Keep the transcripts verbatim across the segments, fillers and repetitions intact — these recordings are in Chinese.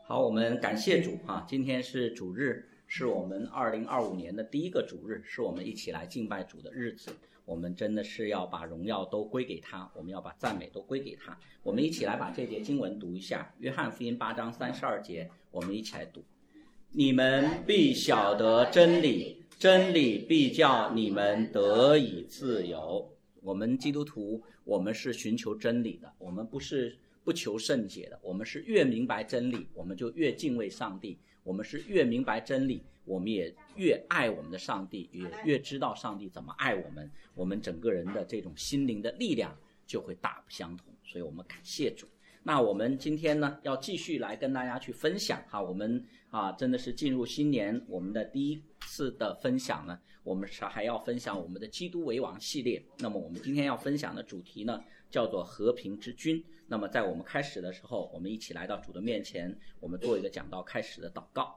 好，我们感谢主啊！今天是主日，是我们二零二五年的第一个主日，是我们一起来敬拜主的日子。我们真的是要把荣耀都归给他，我们要把赞美都归给他。我们一起来把这节经文读一下，约翰福音八章三十二节，我们一起来读：你们必晓得真理，真理必叫你们得以自由。我们基督徒，我们是寻求真理的，我们不是不求圣洁的，我们是越明白真理，我们就越敬畏上帝；我们是越明白真理，我们也越爱我们的上帝，也越知道上帝怎么爱我们，我们整个人的这种心灵的力量就会大不相同。所以我们感谢主。那我们今天呢，要继续来跟大家去分享哈，我们啊真的是进入新年，我们的第一次的分享呢，我们是还要分享我们的基督为王系列。那么我们今天要分享的主题呢，叫做和平之君。那么在我们开始的时候，我们一起来到主的面前，我们做一个讲道开始的祷告。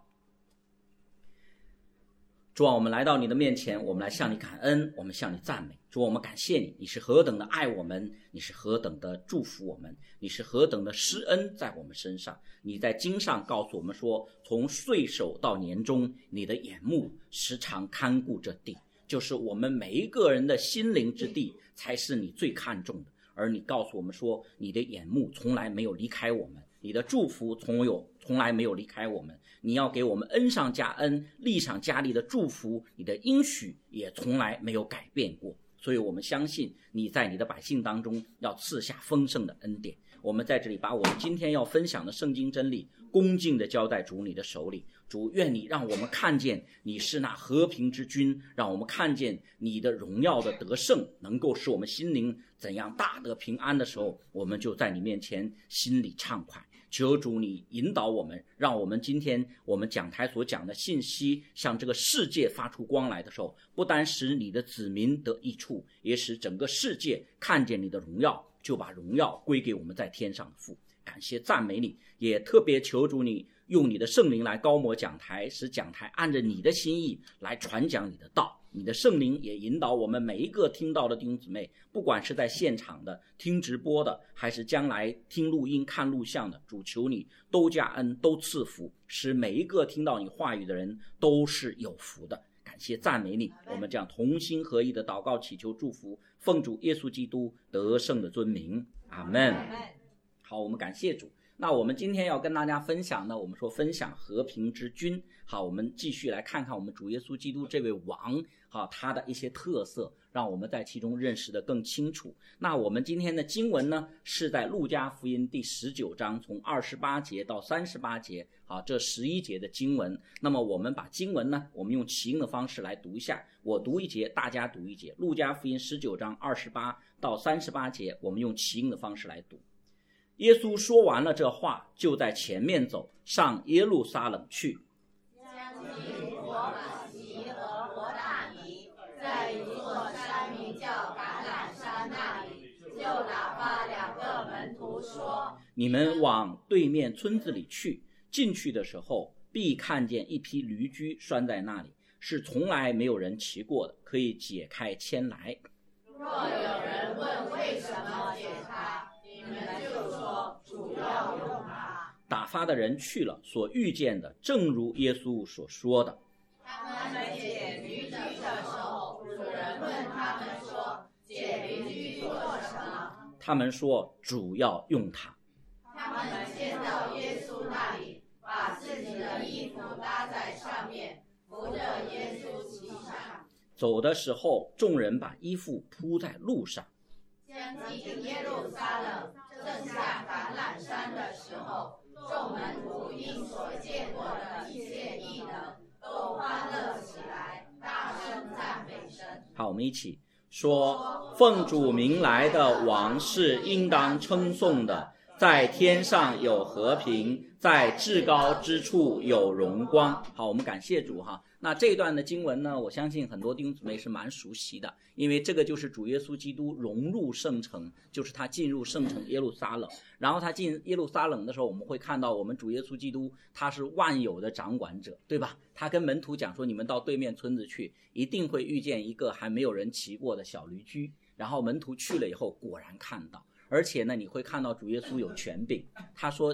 主啊，我们来到你的面前，我们来向你感恩，我们向你赞美。主，我们感谢你，你是何等的爱我们，你是何等的祝福我们，你是何等的施恩在我们身上。你在经上告诉我们说，从岁首到年终，你的眼目时常看顾着地，就是我们每一个人的心灵之地才是你最看重的。而你告诉我们说，你的眼目从来没有离开我们，你的祝福从有从来没有离开我们，你要给我们恩上加恩，利上加利的祝福，你的应许也从来没有改变过。所以我们相信你在你的百姓当中要赐下丰盛的恩典。我们在这里把我们今天要分享的圣经真理恭敬地交在主你的手里。主，愿你让我们看见你是那和平之君，让我们看见你的荣耀的得胜，能够使我们心灵怎样大得平安的时候，我们就在你面前心里畅快。求主你引导我们，让我们今天我们讲台所讲的信息向这个世界发出光来的时候，不单使你的子民得益处，也使整个世界看见你的荣耀，就把荣耀归给我们在天上的父。感谢赞美你，也特别求主你用你的圣灵来高摩讲台，使讲台按着你的心意来传讲你的道。你的圣灵也引导我们每一个听到的弟兄姊妹，不管是在现场的、听直播的，还是将来听录音看录像的，主求你都加恩，都赐福，使每一个听到你话语的人都是有福的。感谢赞美你，我们这样同心合意的祷告祈求祝福，奉主耶稣基督得胜的尊名，阿们。好，我们感谢主。那我们今天要跟大家分享呢，我们说分享和平之君。好，我们继续来看看我们主耶稣基督这位王，好，他的一些特色，让我们在其中认识得更清楚。那我们今天的经文呢，是在路加福音第十九章，从二十八节到三十八节，好，这十一节的经文。那么我们把经文呢，我们用齐音的方式来读一下，我读一节，大家读一节。路加福音十九章二十八到三十八节，我们用齐音的方式来读。耶稣说完了这话，就在前面走，上耶路撒冷去。 将近伯马其和伯大尼，在一座山名叫橄榄山那里，就打发两个门徒说： 你们往对面村子里去，进去的时候必看见一匹驴驹拴在那里，是从来没有人骑过的，可以解开牵来。 若有人问为什么解它，你们就说主要用它。 打发的人去了，所遇见的正如耶稣所说的。 他们解驴驹的时候，主人问他们说：解驴驹做什么？ 他们说主要用它。 他们先到耶稣那里，把自己的衣服搭在上面，扶着耶稣骑上。 走的时候，众人把衣服铺在路上。 将近耶路撒冷，正下橄榄山的时候，众门徒因所见过的一切异能，都欢乐起来，大声赞美神。 好，我们一起说：奉主名来的王是应当称颂的，在天上有和平，在至高之处有荣光。好，我们感谢主哈。那这一段的经文呢，我相信很多弟兄姊妹是蛮熟悉的，因为这个就是主耶稣基督融入圣城，就是他进入圣城耶路撒冷。然后他进耶路撒冷的时候，我们会看到我们主耶稣基督他是万有的掌管者，对吧？他跟门徒讲说，你们到对面村子去，一定会遇见一个还没有人骑过的小驴驹。然后门徒去了以后，果然看到，而且呢，你会看到主耶稣有权柄，他说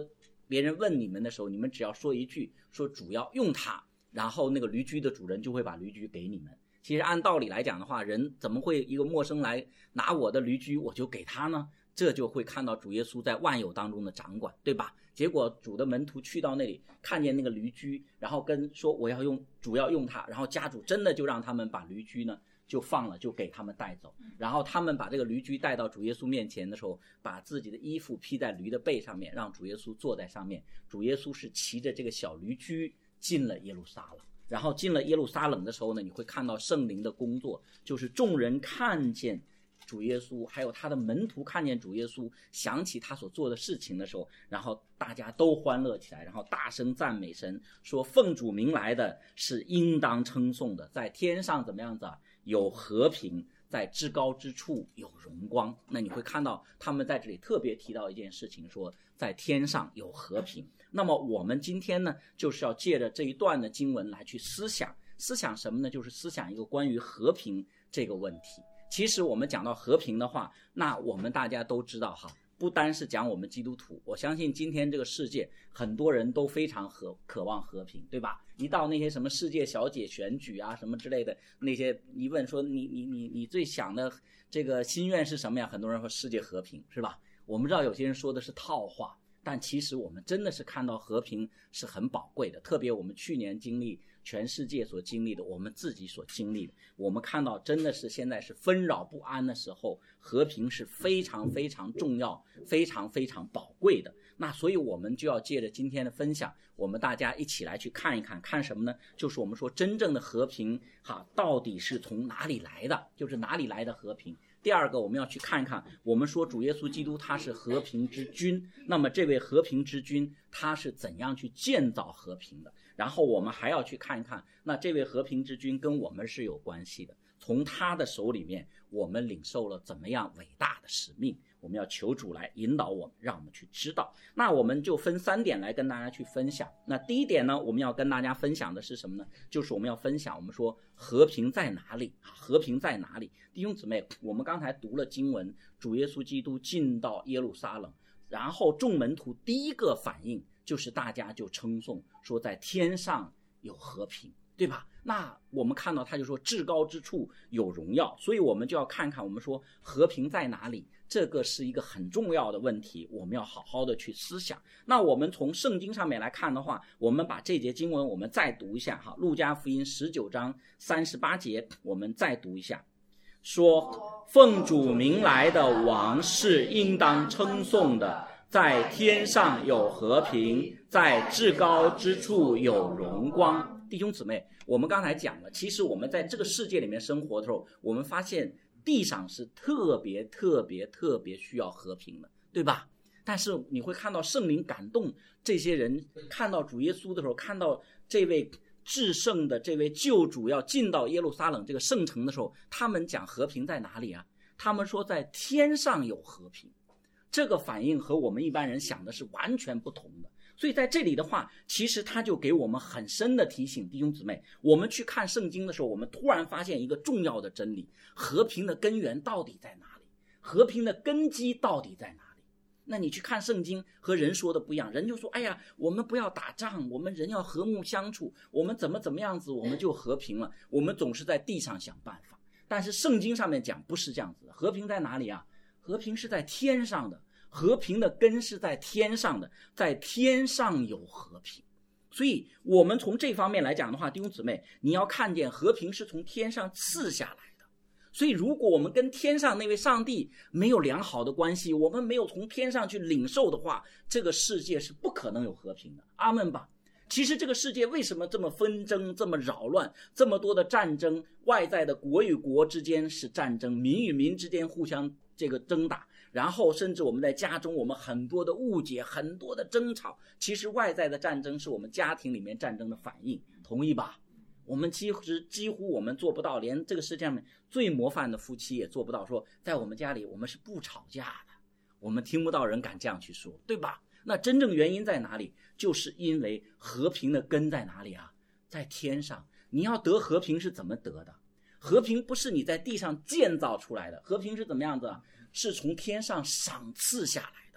别人问你们的时候，你们只要说一句说主要用它，然后那个驴驹的主人就会把驴驹给你们。其实按道理来讲的话，人怎么会一个陌生来拿我的驴驹我就给他呢？这就会看到主耶稣在万有当中的掌管，对吧？结果主的门徒去到那里，看见那个驴驹，然后跟说我要用，主要用它，然后家主真的就让他们把驴驹呢就放了，就给他们带走。然后他们把这个驴驹带到主耶稣面前的时候，把自己的衣服披在驴的背上面，让主耶稣坐在上面。主耶稣是骑着这个小驴驹进了耶路撒冷。然后进了耶路撒冷的时候呢，你会看到圣灵的工作，就是众人看见主耶稣，还有他的门徒看见主耶稣，想起他所做的事情的时候，然后大家都欢乐起来，然后大声赞美神，说奉主名来的是应当称颂的，在天上怎么样子啊？有和平，在至高之处有荣光。那你会看到他们在这里特别提到一件事情，说在天上有和平。那么我们今天呢，就是要借着这一段的经文来去思想，思想什么呢？就是思想一个关于和平这个问题。其实我们讲到和平的话，那我们大家都知道哈，不单是讲我们基督徒，我相信今天这个世界很多人都非常和渴望和平，对吧？一到那些什么世界小姐选举啊什么之类的，那些一问说你你你你最想的这个心愿是什么呀？很多人说世界和平，是吧？我们知道有些人说的是套话，但其实我们真的是看到和平是很宝贵的，特别我们去年经历全世界所经历的，我们自己所经历的，我们看到真的是现在是纷扰不安的时候，和平是非常非常重要，非常非常宝贵的。那所以我们就要借着今天的分享，我们大家一起来去看一看，看什么呢？就是我们说真正的和平哈，到底是从哪里来的，就是哪里来的和平。第二个我们要去看一看，我们说主耶稣基督他是和平之君，那么这位和平之君他是怎样去建造和平的？然后我们还要去看一看，那这位和平之君跟我们是有关系的，从他的手里面我们领受了怎么样伟大的使命，我们要求主来引导我们，让我们去知道。那我们就分三点来跟大家去分享。那第一点呢，我们要跟大家分享的是什么呢？就是我们要分享我们说和平在哪里，和平在哪里。弟兄姊妹，我们刚才读了经文，主耶稣基督进到耶路撒冷，然后众门徒第一个反应就是大家就称颂说在天上有和平，对吧？那我们看到他就说至高之处有荣耀，所以我们就要看看我们说和平在哪里，这个是一个很重要的问题，我们要好好的去思想。那我们从圣经上面来看的话，我们把这节经文我们再读一下哈，路加福音十九章三十八节，我们再读一下，说奉主名来的王是应当称颂的，在天上有和平，在至高之处有荣光。弟兄姊妹，我们刚才讲了，其实我们在这个世界里面生活的时候，我们发现地上是特别特别特别需要和平的，对吧？但是你会看到圣灵感动这些人，看到主耶稣的时候，看到这位至圣的这位救主要进到耶路撒冷这个圣城的时候，他们讲和平在哪里啊？他们说在天上有和平。这个反应和我们一般人想的是完全不同的。所以在这里的话，其实他就给我们很深的提醒，弟兄姊妹，我们去看圣经的时候，我们突然发现一个重要的真理，和平的根源到底在哪里？和平的根基到底在哪里？那你去看圣经和人说的不一样，人就说哎呀，我们不要打仗，我们人要和睦相处，我们怎么怎么样子我们就和平了，我们总是在地上想办法。但是圣经上面讲不是这样子的，和平在哪里啊？和平是在天上的，和平的根是在天上的，在天上有和平。所以我们从这方面来讲的话，弟兄姊妹，你要看见和平是从天上赐下来的。所以如果我们跟天上那位上帝没有良好的关系，我们没有从天上去领受的话，这个世界是不可能有和平的。阿们吧。其实这个世界为什么这么纷争，这么扰乱，这么多的战争，外在的国与国之间是战争，民与民之间互相这个争打，然后甚至我们在家中我们很多的误解，很多的争吵，其实外在的战争是我们家庭里面战争的反应，同意吧？我们其实几乎我们做不到，连这个世界上面最模范的夫妻也做不到，说在我们家里我们是不吵架的，我们听不到人敢这样去说，对吧？那真正原因在哪里？就是因为和平的根在哪里啊？在天上。你要得和平是怎么得的？和平不是你在地上建造出来的，和平是怎么样子啊？是从天上赏赐下来的。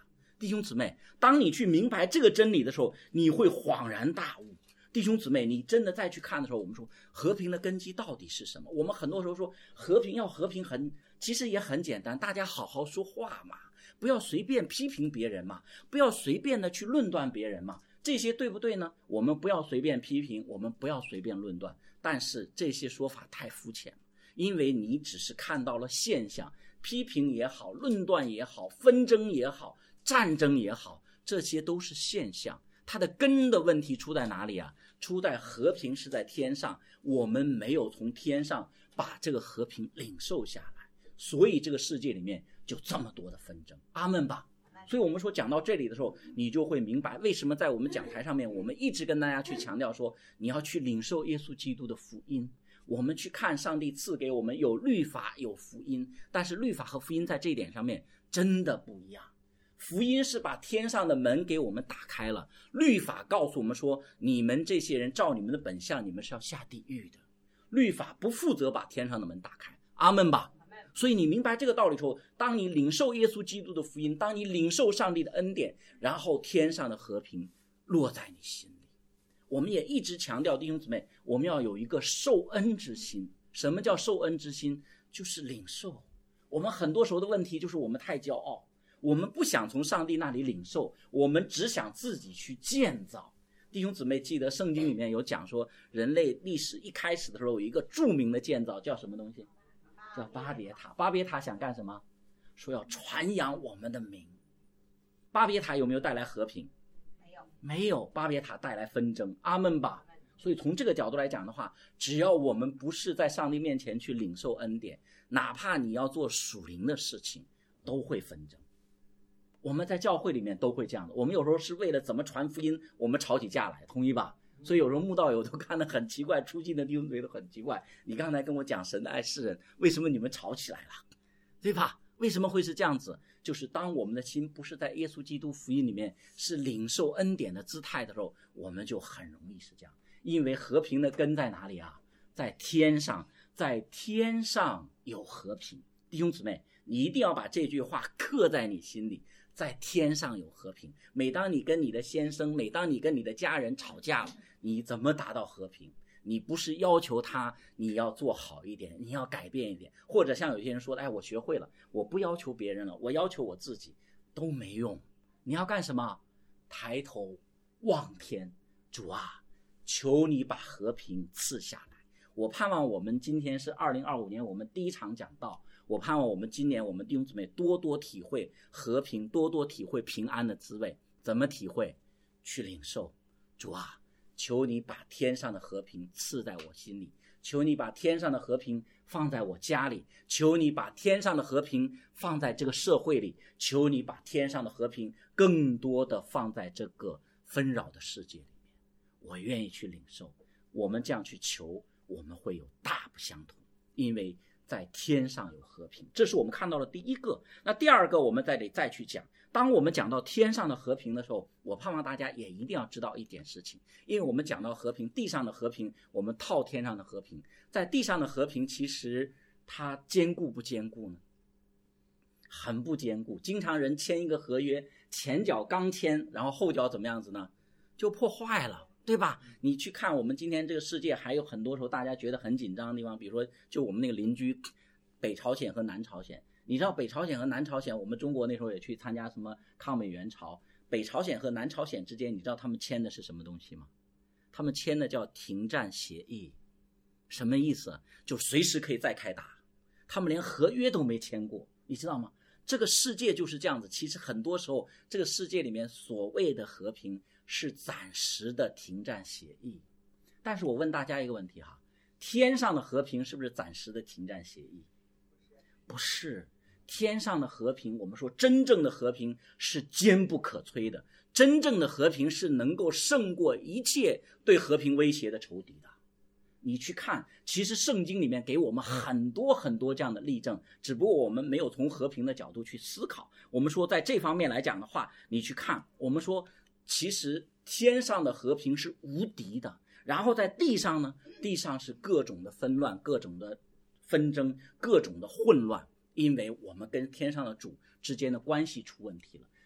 弟兄姊妹，当你去明白这个真理的时候，你会恍然大悟。弟兄姊妹，你真的再去看的时候，我们说和平的根基到底是什么？我们很多时候说和平要和平很，其实也很简单，大家好好说话嘛，不要随便批评别人嘛，不要随便的去论断别人嘛，这些对不对呢？我们不要随便批评，我们不要随便论断，但是这些说法太肤浅了，因为你只是看到了现象，批评也好，论断也好，纷争也好，战争也好，这些都是现象。它的根的问题出在哪里啊？出在和平是在天上，我们没有从天上把这个和平领受下来，所以这个世界里面就这么多的纷争。阿们吧。所以我们说讲到这里的时候，你就会明白为什么在我们讲台上面我们一直跟大家去强调说，你要去领受耶稣基督的福音，我们去看上帝赐给我们有律法有福音，但是律法和福音在这一点上面真的不一样。福音是把天上的门给我们打开了，律法告诉我们说，你们这些人照你们的本相，你们是要下地狱的。律法不负责把天上的门打开。阿们吧。所以你明白这个道理之后，当你领受耶稣基督的福音，当你领受上帝的恩典，然后天上的和平落在你心里。我们也一直强调，弟兄姊妹，我们要有一个受恩之心。什么叫受恩之心？就是领受。我们很多时候的问题就是我们太骄傲，我们不想从上帝那里领受，我们只想自己去建造。弟兄姊妹，记得圣经里面有讲说，人类历史一开始的时候有一个著名的建造叫什么东西？叫巴别塔。巴别塔想干什么？说要传扬我们的名。巴别塔有没有带来和平？ 没有， 没有。巴别塔带来纷争。阿们吧。所以从这个角度来讲的话，只要我们不是在上帝面前去领受恩典，哪怕你要做属灵的事情，都会纷争。我们在教会里面都会这样的，我们有时候是为了怎么传福音，我们吵起架来，同意吧？所以有时候慕道友都看得很奇怪，出境的弟兄姊妹都很奇怪，你刚才跟我讲神的爱世人，为什么你们吵起来了，对吧？为什么会是这样子？就是当我们的心不是在耶稣基督福音里面是领受恩典的姿态的时候，我们就很容易是这样。因为和平的根在哪里啊？在天上，在天上有和平。弟兄姊妹，你一定要把这句话刻在你心里，在天上有和平。每当你跟你的先生，每当你跟你的家人吵架了，你怎么达到和平？你不是要求他你要做好一点，你要改变一点，或者像有些人说的，哎，我学会了，我不要求别人了，我要求我自己，都没用。你要干什么？抬头望天，主啊，求你把和平赐下来。我盼望我们今天是二零二五年我们第一场讲道，我盼望我们今年我们弟兄姊妹多多体会和平，多多体会平安的滋味。怎么体会？去领受。主啊，求你把天上的和平赐在我心里，求你把天上的和平放在我家里，求你把天上的和平放在这个社会里，求你把天上的和平更多的放在这个纷扰的世界里面。我愿意去领受。我们这样去求，我们会有大不相同，因为在天上有和平。这是我们看到的第一个。那第二个我们再得再去讲，当我们讲到天上的和平的时候，我盼望大家也一定要知道一点事情。因为我们讲到和平，地上的和平我们套天上的和平，在地上的和平其实它坚固不坚固呢？很不坚固。经常人签一个合约，前脚刚签，然后后脚怎么样子呢？就破坏了，对吧？你去看我们今天这个世界，还有很多时候大家觉得很紧张的地方，比如说就我们那个邻居北朝鲜和南朝鲜。你知道北朝鲜和南朝鲜，我们中国那时候也去参加什么抗美援朝，北朝鲜和南朝鲜之间，你知道他们签的是什么东西吗？他们签的叫停战协议。什么意思？就随时可以再开打，他们连合约都没签过，你知道吗？这个世界就是这样子。其实很多时候这个世界里面所谓的和平是暂时的停战协议。但是我问大家一个问题哈，天上的和平是不是暂时的停战协议？不是。天上的和平，我们说真正的和平是坚不可摧的，真正的和平是能够胜过一切对和平威胁的仇敌的。你去看，其实圣经里面给我们很多很多这样的例证，只不过我们没有从和平的角度去思考。我们说在这方面来讲的话，你去看，我们说其实天上的和平是无敌的，然后在地上呢，地上是各种的纷乱，各种的纷争，各种的混乱，因为我们跟天上的主之间的关系出问题了。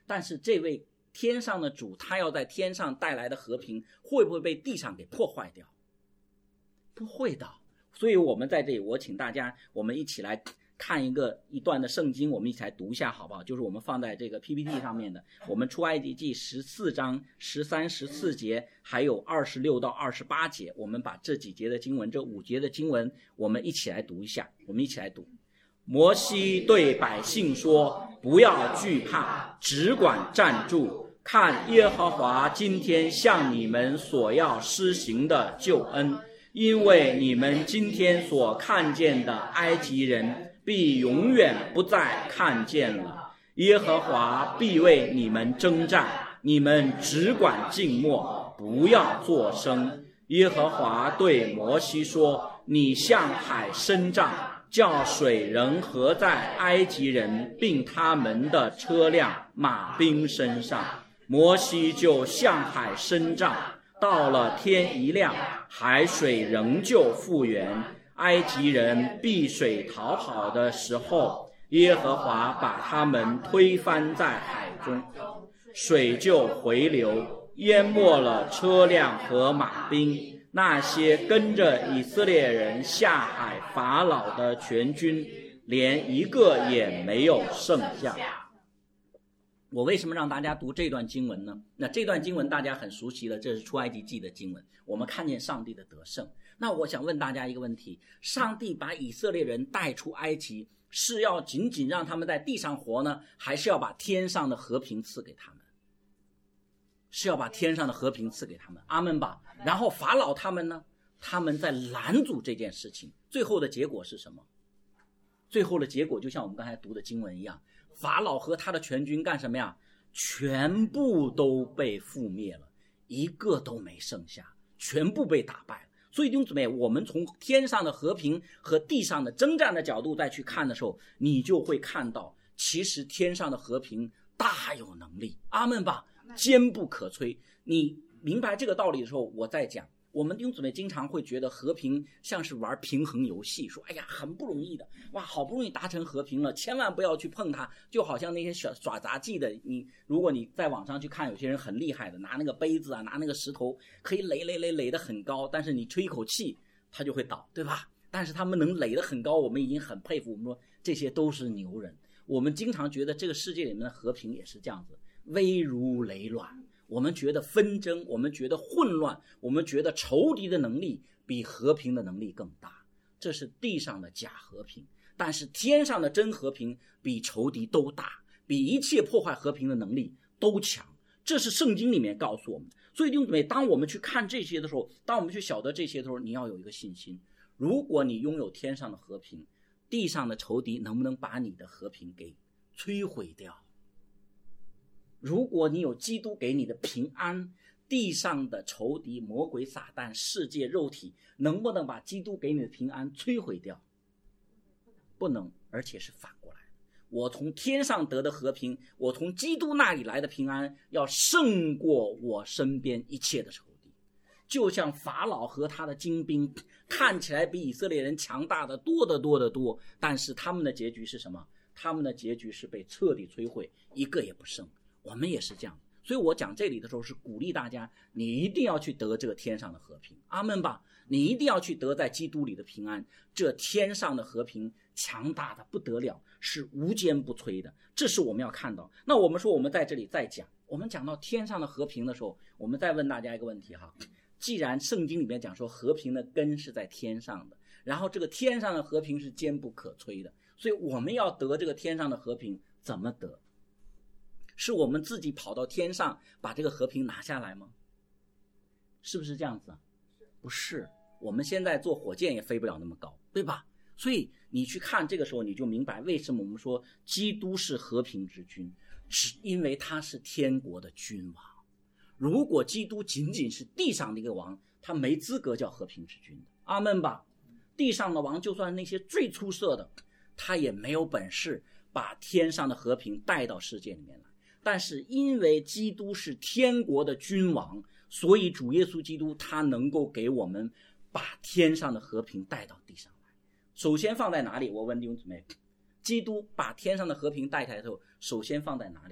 但是这位天上的主，他要在天上带来的和平会不会被地上给破坏掉？不会的。所以我们在这里，我请大家我们一起来看一个一段的圣经，我们一起来读一下好不好？就是我们放在这个 P P T 上面的，我们出埃及记十四章十三、十四节，还有二十六到二十八节，我们把这几节的经文，这五节的经文，我们一起来读一下。我们一起来读。摩西对百姓说：不要惧怕，只管站住，看耶和华今天向你们所要施行的救恩，因为你们今天所看见的埃及人必永远不再看见了。耶和华必为你们征战，你们只管静默，不要作声。耶和华对摩西说：你向海伸杖，叫水仍合在埃及人并他们的车辆马兵身上。摩西就向海伸杖，到了天一亮，海水仍旧复原。埃及人避水逃跑的时候，耶和华把他们推翻在海中，水就回流，淹没了车辆和马兵。那些跟着以色列人下海法老的全军，连一个也没有剩下。我为什么让大家读这段经文呢？那这段经文大家很熟悉了，这是出埃及记的经文，我们看见上帝的得胜。那我想问大家一个问题，上帝把以色列人带出埃及，是要仅仅让他们在地上活呢，还是要把天上的和平赐给他们？是要把天上的和平赐给他们，阿们吧。然后法老他们呢，他们在拦阻这件事情，最后的结果是什么？最后的结果就像我们刚才读的经文一样，法老和他的全军干什么呀？全部都被覆灭了，一个都没剩下，全部被打败了。所以弟兄姊妹，我们从天上的和平和地上的征战的角度再去看的时候，你就会看到其实天上的和平大有能力，阿们吧，坚不可摧。你明白这个道理的时候，我再讲。我们弟兄姊妹经常会觉得和平像是玩平衡游戏，说哎呀很不容易的，哇好不容易达成和平了，千万不要去碰它。就好像那些耍耍杂技的，你如果你在网上去看，有些人很厉害的，拿那个杯子啊，拿那个石头可以垒垒垒垒得很高，但是你吹一口气它就会倒，对吧？但是他们能垒得很高，我们已经很佩服，我们说这些都是牛人。我们经常觉得这个世界里面的和平也是这样子，危如累卵。我们觉得纷争，我们觉得混乱，我们觉得仇敌的能力比和平的能力更大，这是地上的假和平。但是天上的真和平比仇敌都大，比一切破坏和平的能力都强，这是圣经里面告诉我们的。所以弟兄姊妹，当我们去看这些的时候，当我们去晓得这些的时候，你要有一个信心，如果你拥有天上的和平，地上的仇敌能不能把你的和平给摧毁掉？如果你有基督给你的平安，地上的仇敌魔鬼撒旦世界肉体能不能把基督给你的平安摧毁掉？不能，而且是反过来，我从天上得的和平，我从基督那里来的平安要胜过我身边一切的仇敌。就像法老和他的精兵看起来比以色列人强大的多得多得多，但是他们的结局是什么？他们的结局是被彻底摧毁，一个也不剩。我们也是这样，所以我讲这里的时候是鼓励大家，你一定要去得这个天上的和平，阿们吧，你一定要去得在基督里的平安。这天上的和平强大的不得了，是无坚不摧的，这是我们要看到。那我们说我们在这里再讲，我们讲到天上的和平的时候，我们再问大家一个问题哈，既然圣经里面讲说和平的根是在天上的，然后这个天上的和平是坚不可摧的，所以我们要得这个天上的和平怎么得？是我们自己跑到天上把这个和平拿下来吗？是不是这样子？不是，我们现在坐火箭也飞不了那么高，对吧？所以你去看这个时候，你就明白为什么我们说基督是和平之君，只因为他是天国的君王。如果基督仅仅是地上的一个王，他没资格叫和平之君的，阿们吧。地上的王就算那些最出色的，他也没有本事把天上的和平带到世界里面来。但是因为基督是天国的君王，所以主耶稣基督他能够给我们把天上的和平带到地上来。首先放在哪里？我问弟兄姊妹，基督把天上的和平带来的时候，首先放在哪里？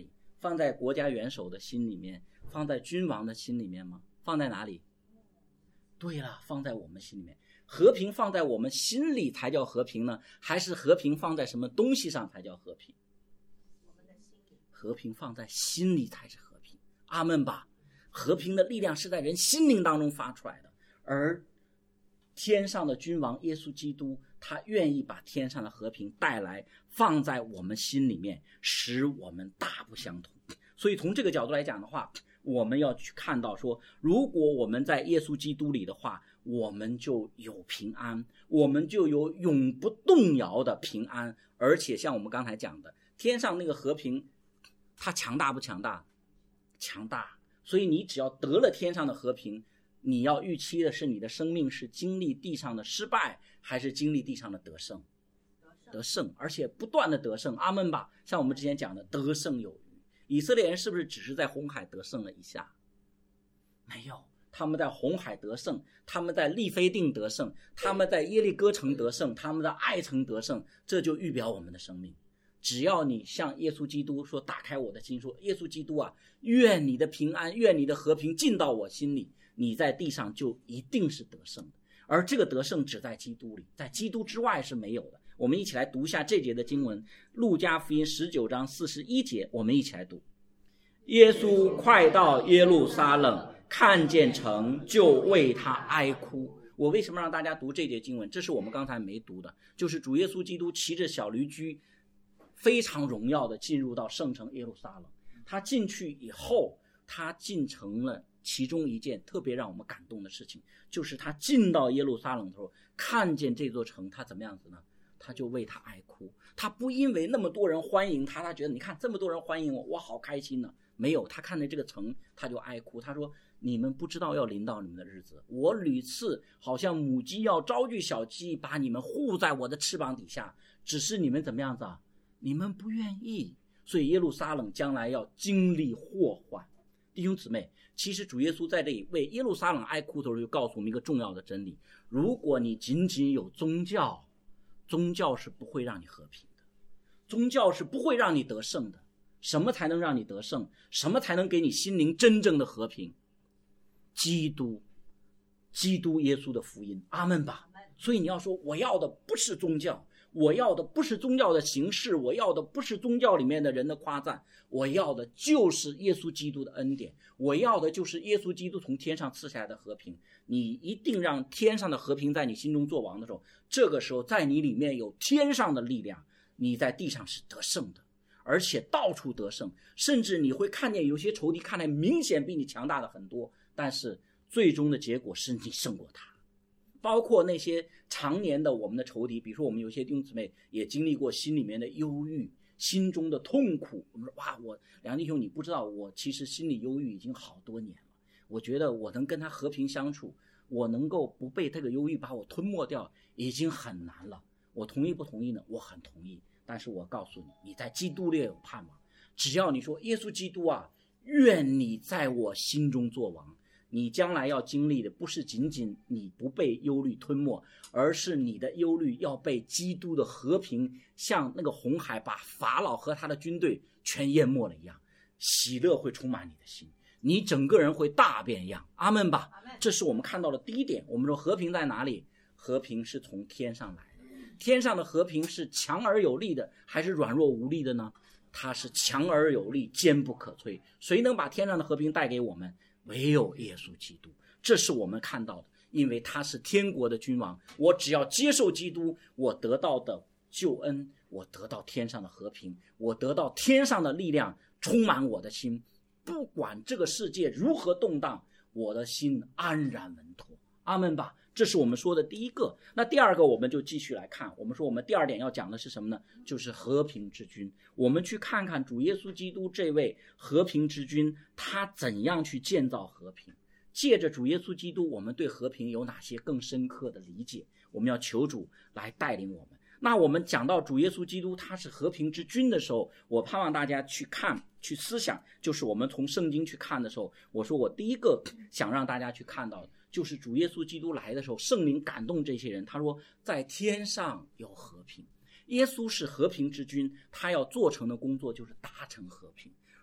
放在国家元首的心里面，放在君王的心里面吗？放在哪里？对了，放在我们心里面。和平放在我们心里才叫和平呢，还是和平放在什么东西上才叫和平？和平放在心里才是和平。阿们吧。和平的力量是在人心灵当中发出来的，而天上的君王耶稣基督，他愿意把天上的和平带来，放在我们心里面，使我们大不相同。所以从这个角度来讲的话，我们要去看到说，如果我们在耶稣基督里的话，我们就有平安，我们就有永不动摇的平安。而且像我们刚才讲的，天上那个和平，它强大不强大？强大。所以你只要得了天上的和平，你要预期的是你的生命是经历地上的失败，还是经历地上的得胜？得胜，而且不断的得胜。阿们吧。像我们之前讲的，得胜有余。以色列人是不是只是在红海得胜了一下？没有，他们在红海得胜，他们在利非定得胜，他们在耶利哥城得胜，他们在爱城得胜。这就预表我们的生命。只要你向耶稣基督说，打开我的心，说耶稣基督啊，愿你的平安，愿你的和平进到我心里，你在地上就一定是得胜的。而这个得胜只在基督里，在基督之外是没有的。我们一起来读一下这节的经文，路加福音十九章四十一节，我们一起来读。耶稣快到耶路撒冷，看见城，就为他哀哭。我为什么让大家读这节经文？这是我们刚才没读的，就是主耶稣基督骑着小驴驹，非常荣耀的进入到圣城耶路撒冷。他进去以后，他进城了其中一件特别让我们感动的事情，就是他进到耶路撒冷的时候，看见这座城，他怎么样子呢？他就为他哀哭。他不因为那么多人欢迎他，他觉得你看这么多人欢迎我，我好开心呢。没有，他看着这个城，他就哀哭。他说，你们不知道要临到你们的日子，我屡次好像母鸡要招聚小鸡，把你们护在我的翅膀底下，只是你们怎么样子啊？你们不愿意。所以耶路撒冷将来要经历祸患。弟兄姊妹，其实主耶稣在这里为耶路撒冷哀哭的时候，就告诉我们一个重要的真理：如果你仅仅有宗教，宗教是不会让你和平的，宗教是不会让你得胜的。什么才能让你得胜？什么才能给你心灵真正的和平？基督，基督耶稣的福音。阿们吧。所以你要说，我要的不是宗教，我要的不是宗教的形式，我要的不是宗教里面的人的夸赞，我要的就是耶稣基督的恩典，我要的就是耶稣基督从天上赐下来的和平。你一定让天上的和平在你心中作王的时候，这个时候在你里面有天上的力量，你在地上是得胜的，而且到处得胜。甚至你会看见有些仇敌看来明显比你强大的很多，但是最终的结果是你胜过他。包括那些常年的我们的仇敌，比如说我们有些弟兄姊妹也经历过心里面的忧郁，心中的痛苦。我们说，哇，我梁弟兄你不知道，我其实心里忧郁已经好多年了，我觉得我能跟他和平相处，我能够不被这个忧郁把我吞没掉已经很难了。我同意不同意呢？我很同意。但是我告诉你，你在基督里有盼望。只要你说，耶稣基督啊，愿你在我心中作王，你将来要经历的不是仅仅你不被忧虑吞没，而是你的忧虑要被基督的和平，像那个红海把法老和他的军队全淹没了一样，喜乐会充满你的心，你整个人会大变样。阿们吧。这是我们看到的第一点。我们说和平在哪里？和平是从天上来的。天上的和平是强而有力的，还是软弱无力的呢？它是强而有力，坚不可摧。谁能把天上的和平带给我们？唯有耶稣基督。这是我们看到的，因为他是天国的君王。我只要接受基督，我得到的救恩，我得到天上的和平，我得到天上的力量充满我的心。不管这个世界如何动荡，我的心安然稳妥。阿们吧。这是我们说的第一个。那第二个我们就继续来看，我们说我们第二点要讲的是什么呢？就是和平之君。我们去看看主耶稣基督这位和平之君，他怎样去建造和平。借着主耶稣基督，我们对和平有哪些更深刻的理解？我们要求主来带领我们。那我们讲到主耶稣基督他是和平之君的时候，我盼望大家去看去思想，就是我们从圣经去看的时候，我说我第一个想让大家去看到的就是主耶稣基督来的时候，圣灵感动这些人，他说在天上有和平。耶稣是和平之君，他要做成的工作就是达成和平。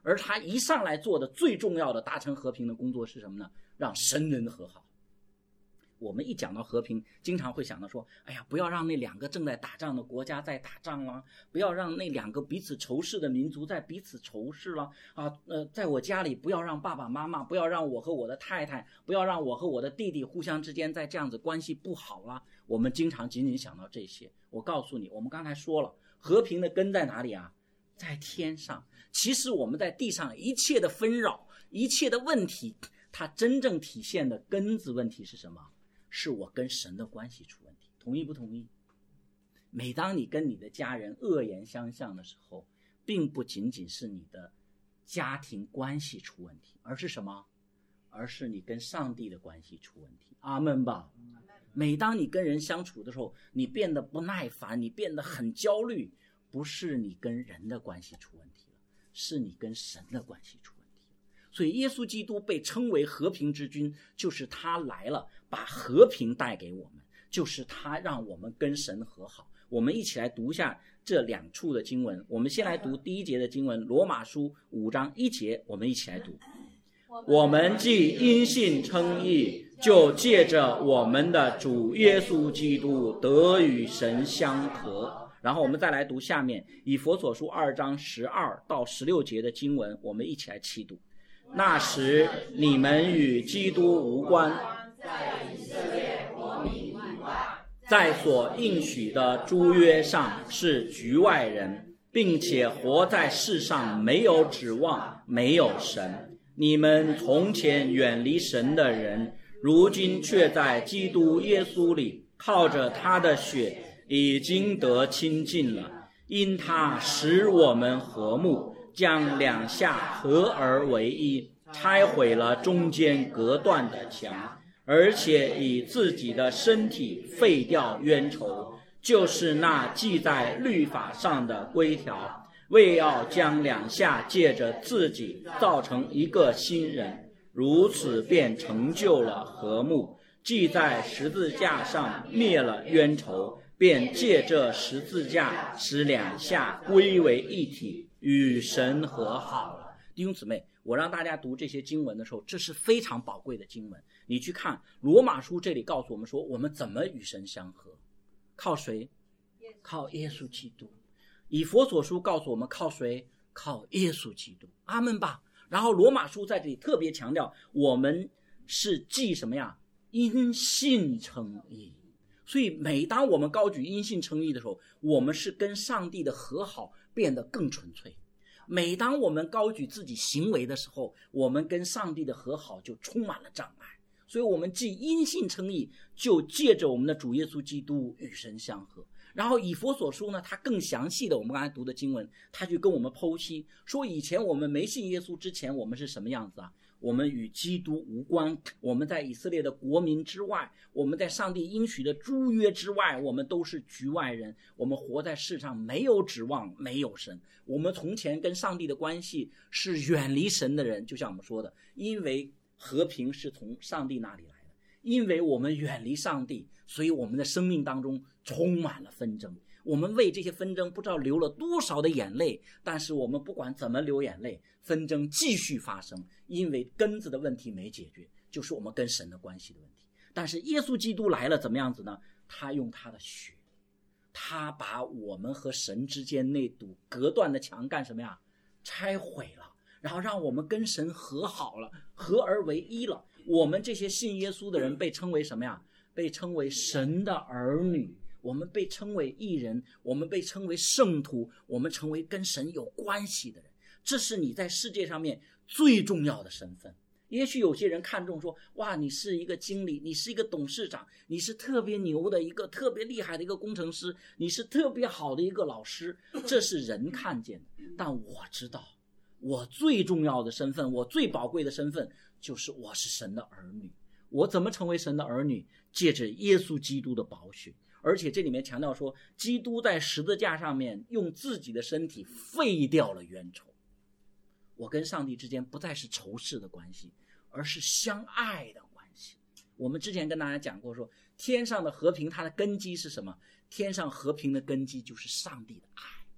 而他一上来做的最重要的达成和平的工作是什么呢？让神人和好。我们一讲到和平，经常会想到说，哎呀，不要让那两个正在打仗的国家再打仗了，不要让那两个彼此仇视的民族再彼此仇视了啊！呃，在我家里不要让爸爸妈妈，不要让我和我的太太，不要让我和我的弟弟互相之间再这样子关系不好了。我们经常仅仅想到这些。我告诉你，我们刚才说了，和平的根在哪里啊？在天上。其实我们在地上一切的纷扰，一切的问题，它真正体现的根子问题是什么？是我跟神的关系出问题。同意不同意？每当你跟你的家人恶言相向的时候，并不仅仅是你的家庭关系出问题，而是什么？而是你跟上帝的关系出问题。阿们吧。每当你跟人相处的时候，你变得不耐烦，你变得很焦虑，不是你跟人的关系出问题了，是你跟神的关系出问题了。所以耶稣基督被称为和平之君，就是他来了，把和平带给我们，就是他让我们跟神和好。我们一起来读一下这两处的经文。我们先来读第一节的经文，罗马书五章一节，我们一起来读。我们既因信称义，就借着我们的主耶稣基督得与神相合。然后我们再来读下面以弗所书二章十二到十六节的经文，我们一起来齐读。那时你们与基督无关， 在以色列国民以外， 在所应许的诸约上是局外人，并且活在世上没有指望，没有神。你们从前远离神的人，如今却在基督耶稣里靠着他的血已经得亲近了，因他使我们和睦，将两下合而为一，拆毁了中间隔断的墙，而且以自己的身体废掉冤仇，就是那记在律法上的规条，为要将两下借着自己造成一个新人，如此便成就了和睦，既在十字架上灭了冤仇，便借这十字架使两下归为一体，与神和好了。弟兄姊妹，我让大家读这些经文的时候，这是非常宝贵的经文。你去看罗马书，这里告诉我们说，我们怎么与神相合？靠谁？靠耶稣基督。以弗所书告诉我们靠谁？靠耶稣基督。阿们吧。然后罗马书在这里特别强调，我们是记什么呀？因信称义。所以每当我们高举因信称义的时候，我们是跟上帝的和好变得更纯粹。每当我们高举自己行为的时候，我们跟上帝的和好就充满了障碍。所以我们既因信称义，就借着我们的主耶稣基督与神相合。然后以弗所书呢，他更详细的，我们刚才读的经文，他去跟我们剖析说，以前我们没信耶稣之前，我们是什么样子啊？我们与基督无关，我们在以色列的国民之外，我们在上帝应许的诸约之外，我们都是局外人，我们活在世上没有指望，没有神。我们从前跟上帝的关系是远离神的人，就像我们说的，因为和平是从上帝那里来的，因为我们远离上帝，所以我们的生命当中充满了纷争。我们为这些纷争不知道流了多少的眼泪，但是我们不管怎么流眼泪，纷争继续发生，因为根子的问题没解决，就是我们跟神的关系的问题。但是耶稣基督来了怎么样子呢？他用他的血，他把我们和神之间那堵隔断的墙干什么呀？拆毁了，然后让我们跟神和好了，合而为一了。我们这些信耶稣的人被称为什么呀？被称为神的儿女，我们被称为义人，我们被称为圣徒，我们成为跟神有关系的人。这是你在世界上面最重要的身份。也许有些人看重说，哇，你是一个经理，你是一个董事长，你是特别牛的一个特别厉害的一个工程师，你是特别好的一个老师，这是人看见的。但我知道我最重要的身份，我最宝贵的身份，就是我是神的儿女。我怎么成为神的儿女？借着耶稣基督的宝血。而且这里面强调说，基督在十字架上面用自己的身体废掉了冤仇。我跟上帝之间不再是仇视的关系，而是相爱的关系。我们之前跟大家讲过说，天上的和平它的根基是什么？天上和平的根基就是上帝的爱。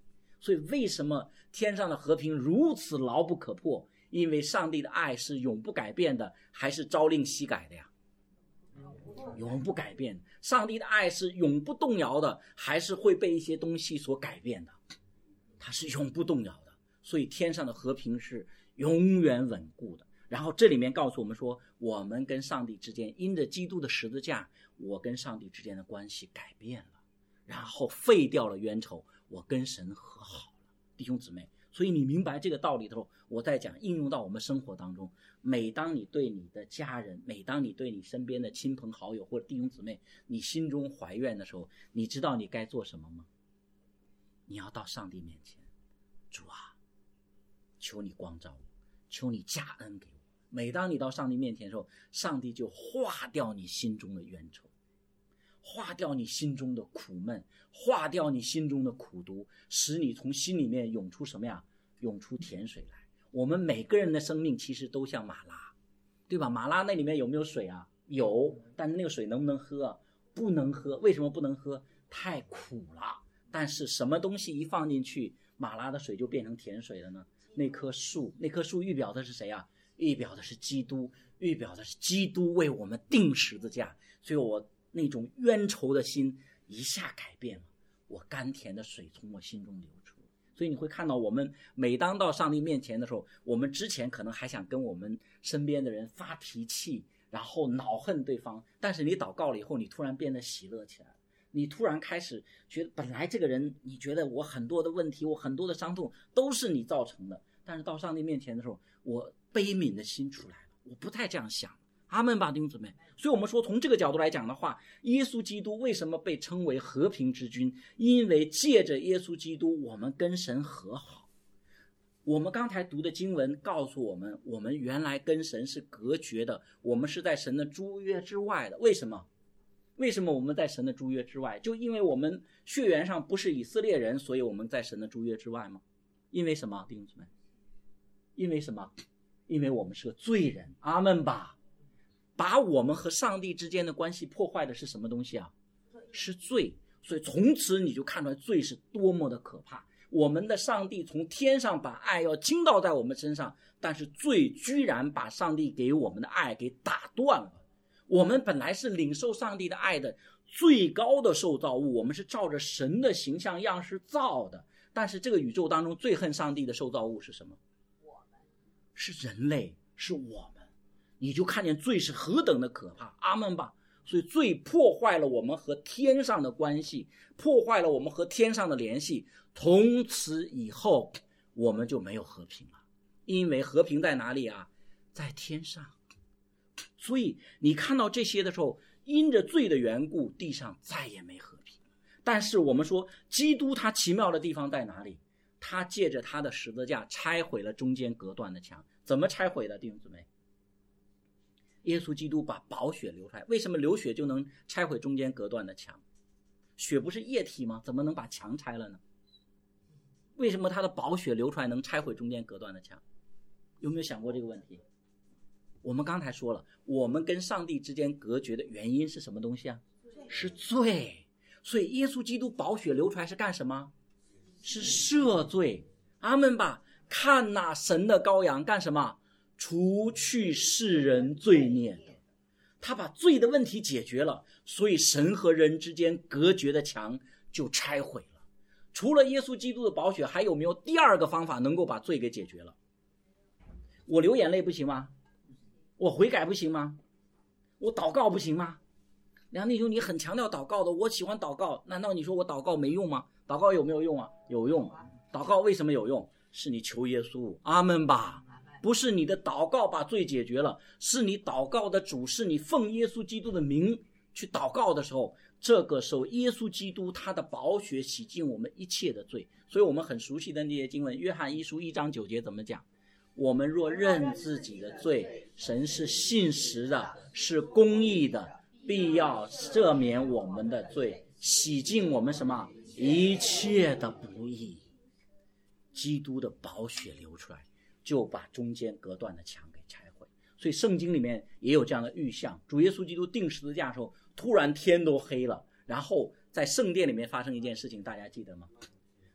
所以为什么天上的和平如此牢不可破？因为上帝的爱是永不改变的，还是朝令夕改的呀？永不改变。上帝的爱是永不动摇的，还是会被一些东西所改变的？它是永不动摇的。所以天上的和平是永远稳固的。然后这里面告诉我们说，我们跟上帝之间因着基督的十字架，我跟上帝之间的关系改变了，然后废掉了冤仇，我跟神和好了。弟兄姊妹，所以你明白这个道理的时候，我在讲应用到我们生活当中。每当你对你的家人，每当你对你身边的亲朋好友或者弟兄姊妹，你心中怀怨的时候，你知道你该做什么吗？你要到上帝面前，主啊，求你光照我，求你加恩给我。每当你到上帝面前的时候，上帝就化掉你心中的冤仇，化掉你心中的苦闷，化掉你心中的苦毒，使你从心里面涌出什么呀？涌出甜水来。我们每个人的生命其实都像马拉，对吧？马拉那里面有没有水啊？有，但是那个水能不能喝啊？不能喝。为什么不能喝？太苦了。但是什么东西一放进去，马拉的水就变成甜水了呢？那棵树，那棵树预表的是谁啊？预表的是基督，预表的是基督为我们钉十字架。所以我那种冤仇的心一下改变了，我甘甜的水从我心中流出。所以你会看到，我们每当到上帝面前的时候，我们之前可能还想跟我们身边的人发脾气，然后恼恨对方，但是你祷告了以后，你突然变得喜乐起来了。你突然开始觉得，本来这个人你觉得我很多的问题，我很多的伤痛都是你造成的，但是到上帝面前的时候，我悲悯的心出来了，我不太这样想。阿们吧，弟兄姊妹。所以我们说，从这个角度来讲的话，耶稣基督为什么被称为和平之君？因为借着耶稣基督，我们跟神和好。我们刚才读的经文告诉我们，我们原来跟神是隔绝的，我们是在神的诸约之外的。为什么？为什么我们在神的诸约之外？就因为我们血缘上不是以色列人，所以我们在神的诸约之外吗？因为什么，弟兄姊妹？因为什么？因为我们是个罪人。阿们吧。把我们和上帝之间的关系破坏的是什么东西啊？是罪。所以从此你就看出来罪是多么的可怕。我们的上帝从天上把爱要倾倒在我们身上，但是罪居然把上帝给我们的爱给打断了。我们本来是领受上帝的爱的最高的受造物，我们是照着神的形象样式造的，但是这个宇宙当中最恨上帝的受造物是什么？是人类，是我们。你就看见罪是何等的可怕。阿们吧。所以罪破坏了我们和天上的关系，破坏了我们和天上的联系，从此以后我们就没有和平了。因为和平在哪里啊？在天上。所以你看到这些的时候，因着罪的缘故，地上再也没和平。但是我们说基督他奇妙的地方在哪里？他借着他的十字架拆毁了中间隔断的墙。怎么拆毁的，弟兄姊妹？耶稣基督把宝血流出来。为什么流血就能拆毁中间隔断的墙？血不是液体吗？怎么能把墙拆了呢？为什么他的宝血流出来能拆毁中间隔断的墙？有没有想过这个问题？我们刚才说了，我们跟上帝之间隔绝的原因是什么东西啊？是罪。所以耶稣基督宝血流出来是干什么？是赦罪。阿们吧。看那神的羔羊干什么？除去世人罪孽的。他把罪的问题解决了，所以神和人之间隔绝的墙就拆毁了。除了耶稣基督的宝血，还有没有第二个方法能够把罪给解决了？我流眼泪不行吗？我悔改不行吗？我祷告不行吗？梁弟兄，你很强调祷告的，我喜欢祷告，难道你说我祷告没用吗？祷告有没有用啊？有用。祷告为什么有用？是你求耶稣。阿们吧。不是你的祷告把罪解决了，是你祷告的主，是你奉耶稣基督的名去祷告的时候，这个时候耶稣基督他的宝血洗净我们一切的罪。所以我们很熟悉的那些经文，约翰一书一章九节怎么讲？我们若认自己的罪，神是信实的，是公义的，必要赦免我们的罪，洗净我们什么？一切的不义。基督的宝血流出来，就把中间隔断的墙给拆毁。所以圣经里面也有这样的预象，主耶稣基督钉十字架的时候，突然天都黑了，然后在圣殿里面发生一件事情，大家记得吗？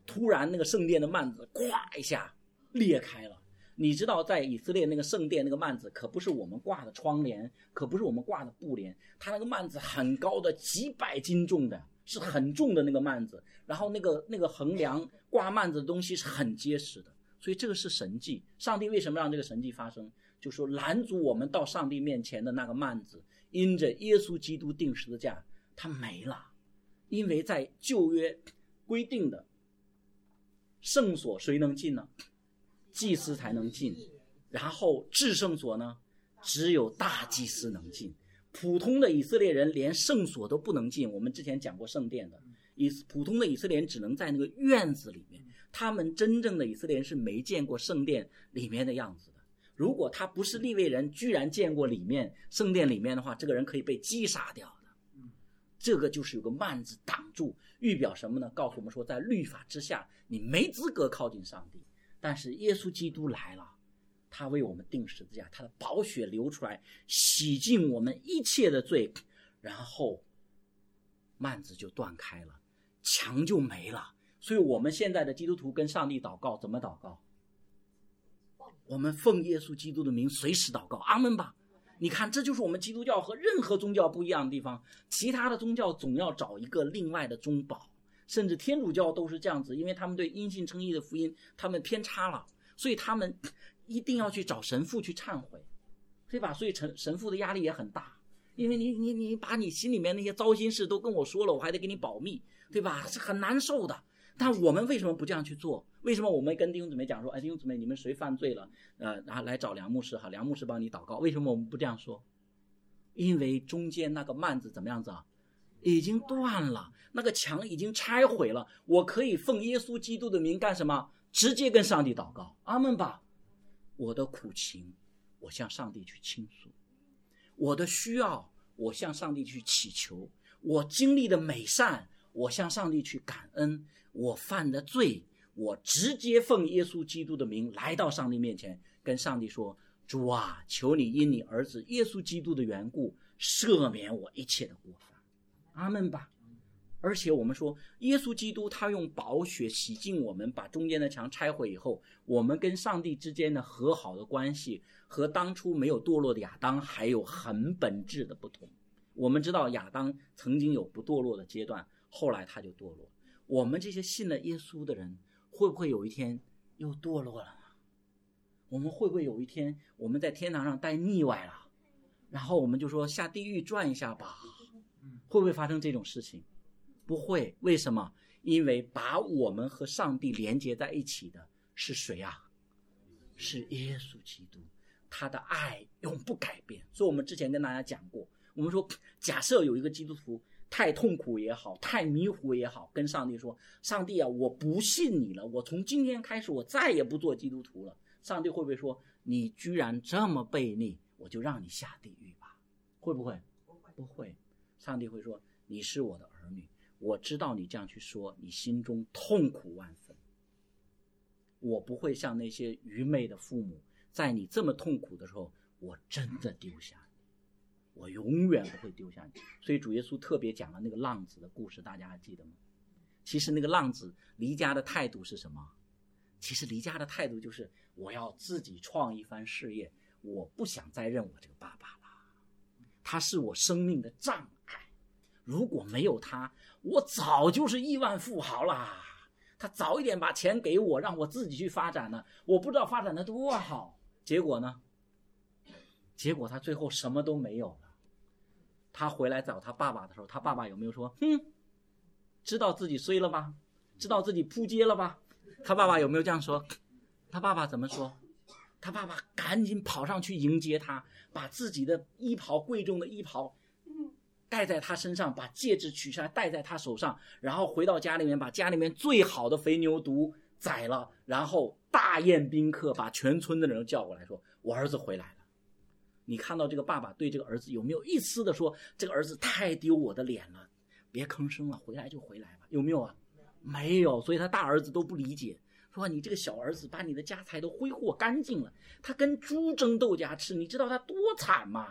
突然那个圣殿的幔子咵一下裂开了。你知道在以色列那个圣殿那个幔子可不是我们挂的窗帘，可不是我们挂的布帘，它那个幔子很高的，几百斤重的，是很重的那个幔子，然后那个那个横梁挂幔子的东西是很结实的，所以这个是神迹。上帝为什么让这个神迹发生？就说拦阻我们到上帝面前的那个幔子，因着耶稣基督钉十字架它没了。因为在旧约规定的圣所谁能进呢？祭司才能进。然后至圣所呢，只有大祭司能进。普通的以色列人连圣所都不能进，我们之前讲过圣殿的，以普通的以色列人只能在那个院子里面，他们真正的以色列人是没见过圣殿里面的样子的。如果他不是利未人居然见过里面圣殿里面的话，这个人可以被击杀掉的。这个就是有个幔子挡住，预表什么呢？告诉我们说在律法之下你没资格靠近上帝，但是耶稣基督来了，他为我们钉十字架，他的宝血流出来，洗净我们一切的罪，然后幔子就断开了，墙就没了。所以我们现在的基督徒跟上帝祷告怎么祷告？我们奉耶稣基督的名随时祷告，阿们吧。你看，这就是我们基督教和任何宗教不一样的地方。其他的宗教总要找一个另外的中保，甚至天主教都是这样子，因为他们对因信称义的福音他们偏差了，所以他们一定要去找神父去忏悔，对吧？所以神神父的压力也很大，因为你你你把你心里面那些糟心事都跟我说了，我还得给你保密，对吧？是很难受的。但我们为什么不这样去做？为什么我们跟弟兄姊妹讲说，哎，弟兄姊妹，你们谁犯罪了，呃，然后来找梁牧师哈，梁牧师帮你祷告？为什么我们不这样说？因为中间那个幔子怎么样子啊？已经断了，那个墙已经拆毁了。我可以奉耶稣基督的名干什么？直接跟上帝祷告，阿们吧。我的苦情，我向上帝去倾诉；我的需要，我向上帝去祈求；我经历的美善，我向上帝去感恩；我犯的罪，我直接奉耶稣基督的名来到上帝面前，跟上帝说：主啊，求你因你儿子耶稣基督的缘故，赦免我一切的过犯。阿们吧。而且我们说，耶稣基督他用宝血洗净我们，把中间的墙拆毁以后，我们跟上帝之间的和好的关系和当初没有堕落的亚当还有很本质的不同。我们知道亚当曾经有不堕落的阶段，后来他就堕落。我们这些信了耶稣的人，会不会有一天又堕落了呢？我们会不会有一天我们在天堂上待腻歪了，然后我们就说下地狱转一下吧？会不会发生这种事情？不会。为什么？因为把我们和上帝连接在一起的是谁啊？是耶稣基督，他的爱永不改变。所以我们之前跟大家讲过，我们说假设有一个基督徒太痛苦也好，太迷糊也好，跟上帝说，上帝啊，我不信你了，我从今天开始我再也不做基督徒了。上帝会不会说，你居然这么悖逆，我就让你下地狱吧？会不会？不会。上帝会说，你是我的儿女，我知道你这样去说，你心中痛苦万分。我不会像那些愚昧的父母，在你这么痛苦的时候，我真的丢下你，我永远不会丢下你。所以主耶稣特别讲了那个浪子的故事，大家还记得吗？其实那个浪子离家的态度是什么？其实离家的态度就是我要自己创一番事业，我不想再认我这个爸爸了，他是我生命的障碍，如果没有他，我早就是亿万富豪啦。他早一点把钱给我，让我自己去发展呢，我不知道发展的多好。结果呢？结果他最后什么都没有了。他回来找他爸爸的时候，他爸爸有没有说，哼，知道自己衰了吧？知道自己扑街了吧？他爸爸有没有这样说？他爸爸怎么说？他爸爸赶紧跑上去迎接他，把自己的衣袍，贵重的衣袍戴在他身上，把戒指取下来戴在他手上，然后回到家里面，把家里面最好的肥牛犊宰了，然后大宴宾客，把全村的人都叫过来，说我儿子回来了。你看到这个爸爸对这个儿子有没有一丝的说，这个儿子太丢我的脸了，别吭声了，回来就回来吧？有没有啊？没有。所以他大儿子都不理解，说你这个小儿子把你的家财都挥霍干净了，他跟猪争豆荚吃，你知道他多惨吗？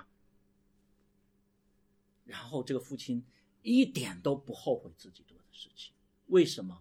然后这个父亲一点都不后悔自己做的事情。为什么？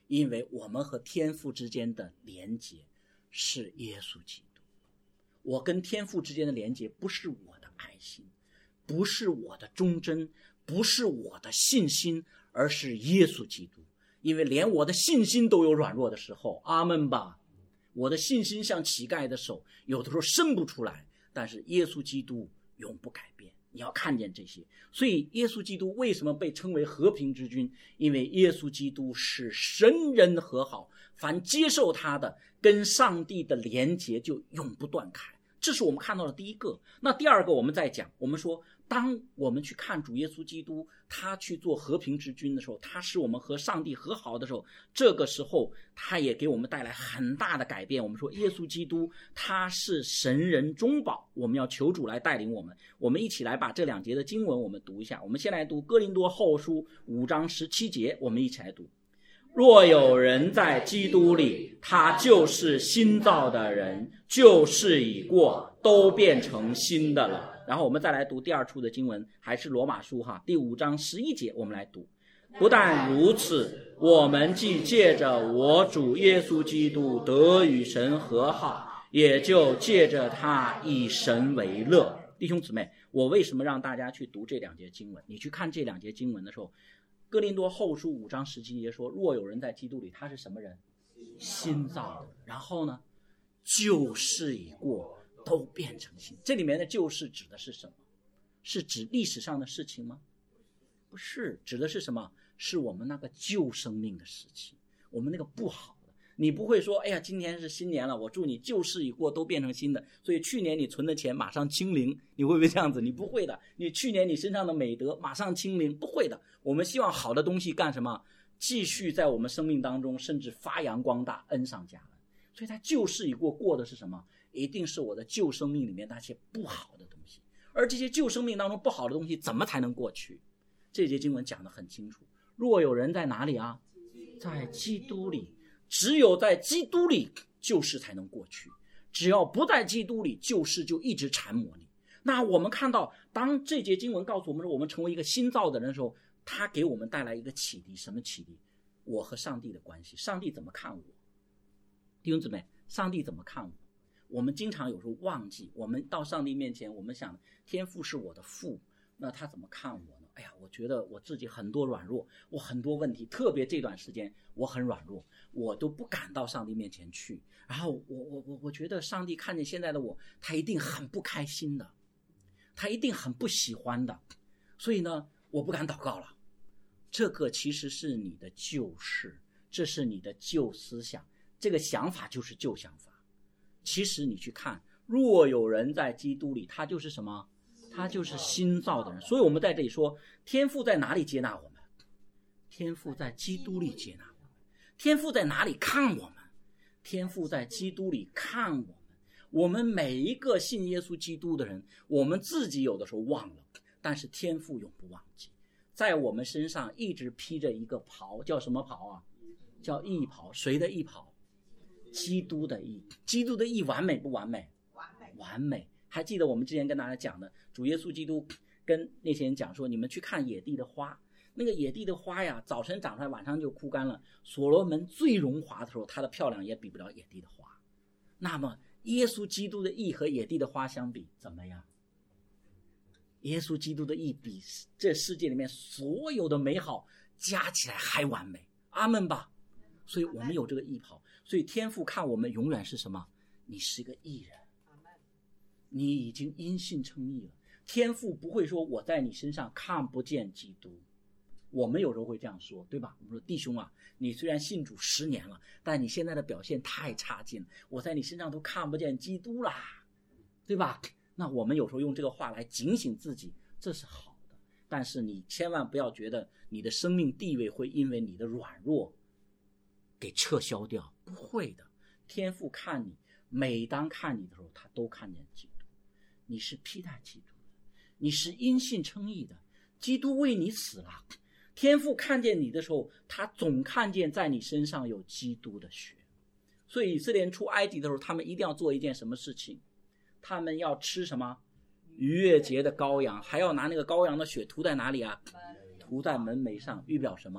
因为我们和天父之间的连结是耶稣基督。我跟天父之间的连结不是我的爱心，不是我的忠贞，不是我的信心，而是耶稣基督。因为连我的信心都有软弱的时候，阿们吧。我的信心像乞丐的手，有的时候伸不出来，但是耶稣基督永不改变。你要看见这些，所以耶稣基督为什么被称为和平之君？因为耶稣基督是神人和好，凡接受他的，跟上帝的连结就永不断开。这是我们看到的第一个。那第二个我们再讲，我们说当我们去看主耶稣基督他去做和平之君的时候，他使我们和上帝和好的时候，这个时候他也给我们带来很大的改变。我们说耶稣基督他是神人中保，我们要求主来带领我们。我们一起来把这两节的经文我们读一下。我们先来读哥林多后书五章十七节，我们一起来读。若有人在基督里，他就是新造的人，旧事已过，都变成新的了。然后我们再来读第二处的经文，还是罗马书哈第五章十一节，我们来读。不但如此，我们既借着我主耶稣基督得与神和好，也就借着他以神为乐。弟兄姊妹，我为什么让大家去读这两节经文？你去看这两节经文的时候，哥林多后书五章十七节说，若有人在基督里，他是什么人？新造的。然后呢，旧事已过，都变成新。这里面的旧事指的是什么？是指历史上的事情吗？不是，指的是什么？是我们那个旧生命的事情，我们那个不好的。你不会说，哎呀，今年是新年了，我祝你旧事已过，都变成新的，所以去年你存的钱马上清零，你会不会这样子？你不会的。你去年你身上的美德马上清零，不会的。我们希望好的东西干什么？继续在我们生命当中，甚至发扬光大，恩上加恩。所以它旧事已过，过的是什么？一定是我的旧生命里面那些不好的东西。而这些旧生命当中不好的东西怎么才能过去？这节经文讲得很清楚。若有人在哪里啊？在基督里。只有在基督里，旧事才能过去。只要不在基督里，旧事就一直缠磨你。那我们看到，当这节经文告诉我们说，我们成为一个新造的人的时候，他给我们带来一个启迪。什么启迪？我和上帝的关系，上帝怎么看我？弟兄姊妹，上帝怎么看我？我们经常有时候忘记，我们到上帝面前，我们想天父是我的父，那他怎么看我呢？哎呀，我觉得我自己很多软弱，我很多问题，特别这段时间我很软弱，我都不敢到上帝面前去。然后我我我我觉得上帝看见现在的我，他一定很不开心的，他一定很不喜欢的，所以呢，我不敢祷告了。这个其实是你的旧事，这是你的旧思想，这个想法就是旧想法。其实你去看，若有人在基督里，他就是什么？他就是新造的人。所以我们在这里说，天父在哪里接纳我们？天父在基督里接纳我们。天父在哪里看我们？天父在基督里看我们。我们每一个信耶稣基督的人，我们自己有的时候忘了，但是天父永不忘记，在我们身上一直披着一个袍，叫什么袍啊？叫义袍。谁的义袍？基督的义。基督的义完美不完美？完美。完美。还记得我们之前跟大家讲的，主耶稣基督跟那些人讲说，你们去看野地的花，那个野地的花呀，早晨长出来，晚上就枯干了。所罗门最荣华的时候，它的漂亮也比不了野地的花。那么耶稣基督的义和野地的花相比怎么样？耶稣基督的义比这世界里面所有的美好加起来还完美，阿们吧。所以我们有这个义袍，所以天父看我们永远是什么？你是一个义人，你已经因信称义了。天父不会说我在你身上看不见基督。我们有时候会这样说，对吧？我们说弟兄啊，你虽然信主十年了，但你现在的表现太差劲了，我在你身上都看不见基督啦，对吧？那我们有时候用这个话来警醒自己，这是好的。但是你千万不要觉得你的生命地位会因为你的软弱给撤销掉，不会的。天父看你，每当看你的时候，他都看见基督。你是披戴基督的，你是因信称义的，基督为你死了。天父看见你的时候，他总看见在你身上有基督的血。所以以色列人出埃及的时候，他们一定要做一件什么事情？他们要吃什么？逾越节的羔羊，还要拿那个羔羊的血涂在哪里啊？涂在门楣上，预表什么？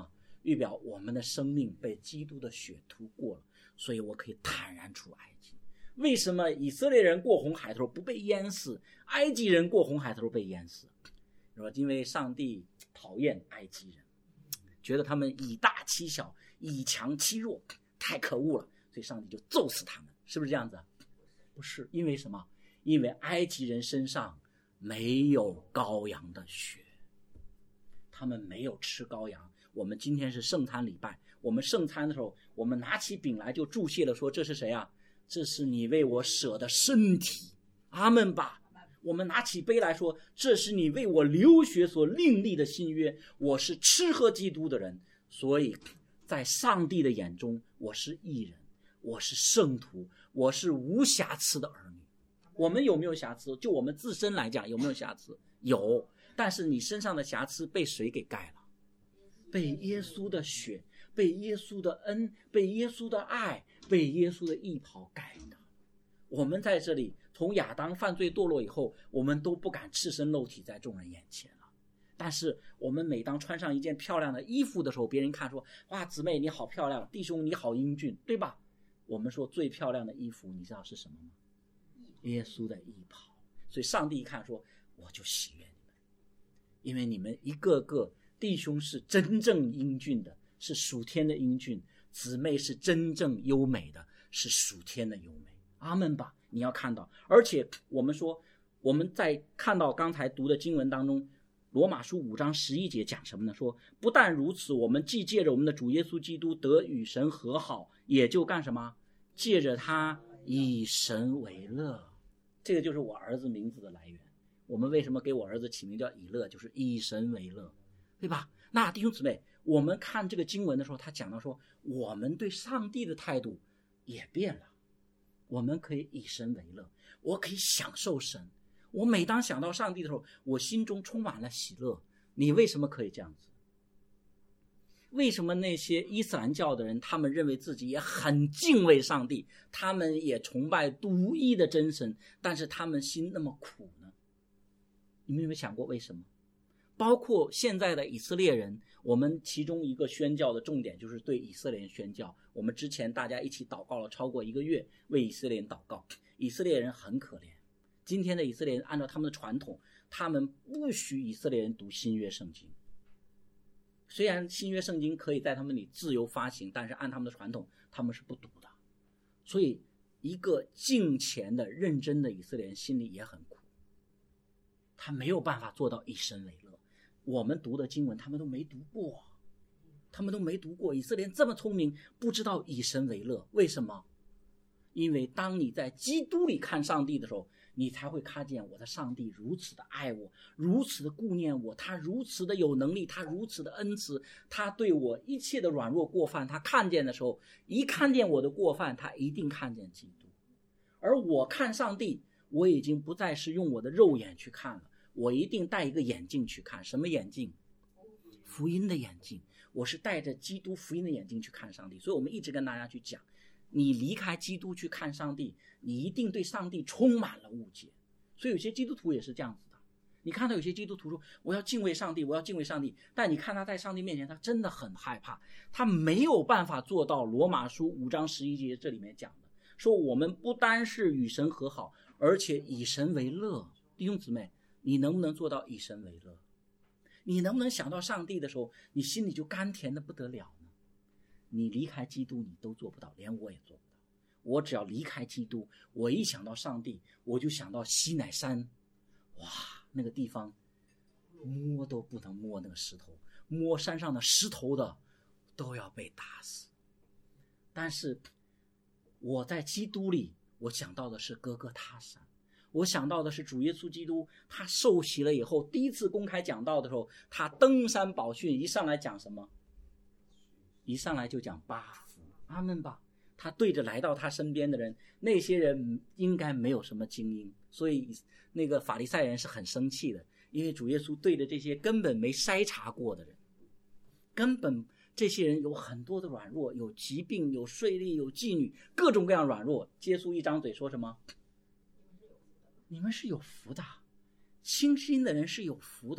预表我们的生命被基督的血涂过了，所以我可以坦然出埃及。为什么以色列人过红海的时候不被淹死，埃及人过红海的时候被淹死？说因为上帝讨厌埃及人，觉得他们以大欺小，以强欺弱，太可恶了，所以上帝就揍死他们。是不是这样子？不是，因为什么？因为埃及人身上没有羔羊的血，他们没有吃羔羊。我们今天是圣餐礼拜，我们圣餐的时候，我们拿起饼来就祝谢了，说这是谁啊？这是你为我舍的身体，阿们吧。我们拿起杯来说，这是你为我流血所另立的新约，我是吃喝基督的人，所以在上帝的眼中，我是义人，我是圣徒，我是无瑕疵的儿女。我们有没有瑕疵？就我们自身来讲，有没有瑕疵？有，但是你身上的瑕疵被谁给盖了？被耶稣的血，被耶稣的恩，被耶稣的爱，被耶稣的义袍盖的。我们在这里从亚当犯罪堕落以后，我们都不敢赤身露体在众人眼前了。但是我们每当穿上一件漂亮的衣服的时候，别人看说，哇，姊妹你好漂亮，弟兄你好英俊，对吧？我们说最漂亮的衣服你知道是什么吗？耶稣的义袍。所以上帝一看说，我就喜悦你们，因为你们一个个弟兄是真正英俊的，是属天的英俊，姊妹是真正优美的，是属天的优美。阿们吧。你要看到，而且我们说我们在看到刚才读的经文当中，罗马书五章十一节讲什么呢？说不但如此，我们既借着我们的主耶稣基督得与神和好，也就干什么？借着他以神为乐。这个就是我儿子名字的来源。我们为什么给我儿子起名叫以乐？就是以神为乐，对吧？那弟兄姊妹，我们看这个经文的时候，他讲到说我们对上帝的态度也变了，我们可以以神为乐，我可以享受神。我每当想到上帝的时候，我心中充满了喜乐。你为什么可以这样子？为什么那些伊斯兰教的人，他们认为自己也很敬畏上帝，他们也崇拜独一的真神，但是他们心那么苦呢？你们有没有想过为什么？包括现在的以色列人，我们其中一个宣教的重点就是对以色列人宣教。我们之前大家一起祷告了超过一个月，为以色列人祷告。以色列人很可怜，今天的以色列人按照他们的传统，他们不许以色列人读新约圣经。虽然新约圣经可以在他们里自由发行，但是按他们的传统，他们是不读的。所以一个敬虔的认真的以色列人心里也很苦，他没有办法做到以神为乐。我们读的经文他们都没读过，他们都没读过。以色列人这么聪明，不知道以神为乐。为什么？因为当你在基督里看上帝的时候，你才会看见我的上帝如此的爱我，如此的顾念我，他如此的有能力，他如此的恩慈，他对我一切的软弱过犯，他看见的时候，一看见我的过犯，他一定看见基督。而我看上帝，我已经不再是用我的肉眼去看了，我一定戴一个眼镜去看。什么眼镜？福音的眼镜。我是带着基督福音的眼镜去看上帝。所以我们一直跟大家去讲，你离开基督去看上帝，你一定对上帝充满了误解。所以有些基督徒也是这样子的，你看到有些基督徒说我要敬畏上帝，我要敬畏上帝，但你看他在上帝面前他真的很害怕，他没有办法做到罗马书五章十一节这里面讲的，说我们不单是与神和好，而且以神为乐。弟兄姊妹，你能不能做到以神为乐？你能不能想到上帝的时候，你心里就甘甜的不得了呢？你离开基督你都做不到，连我也做不到。我只要离开基督，我一想到上帝，我就想到西乃山，哇，那个地方摸都不能摸那个石头，摸山上的石头的都要被打死。但是我在基督里，我想到的是哥哥他山，我想到的是主耶稣基督，他受洗了以后，第一次公开讲道的时候，他登山宝训，一上来讲什么？一上来就讲八福，阿们吧。他对着来到他身边的人，那些人应该没有什么精英，所以那个法利赛人是很生气的，因为主耶稣对着这些根本没筛查过的人，根本这些人有很多的软弱，有疾病，有税吏，有妓女，各种各样软弱。耶稣一张嘴说什么？你们是有福的，清心的人是有福的，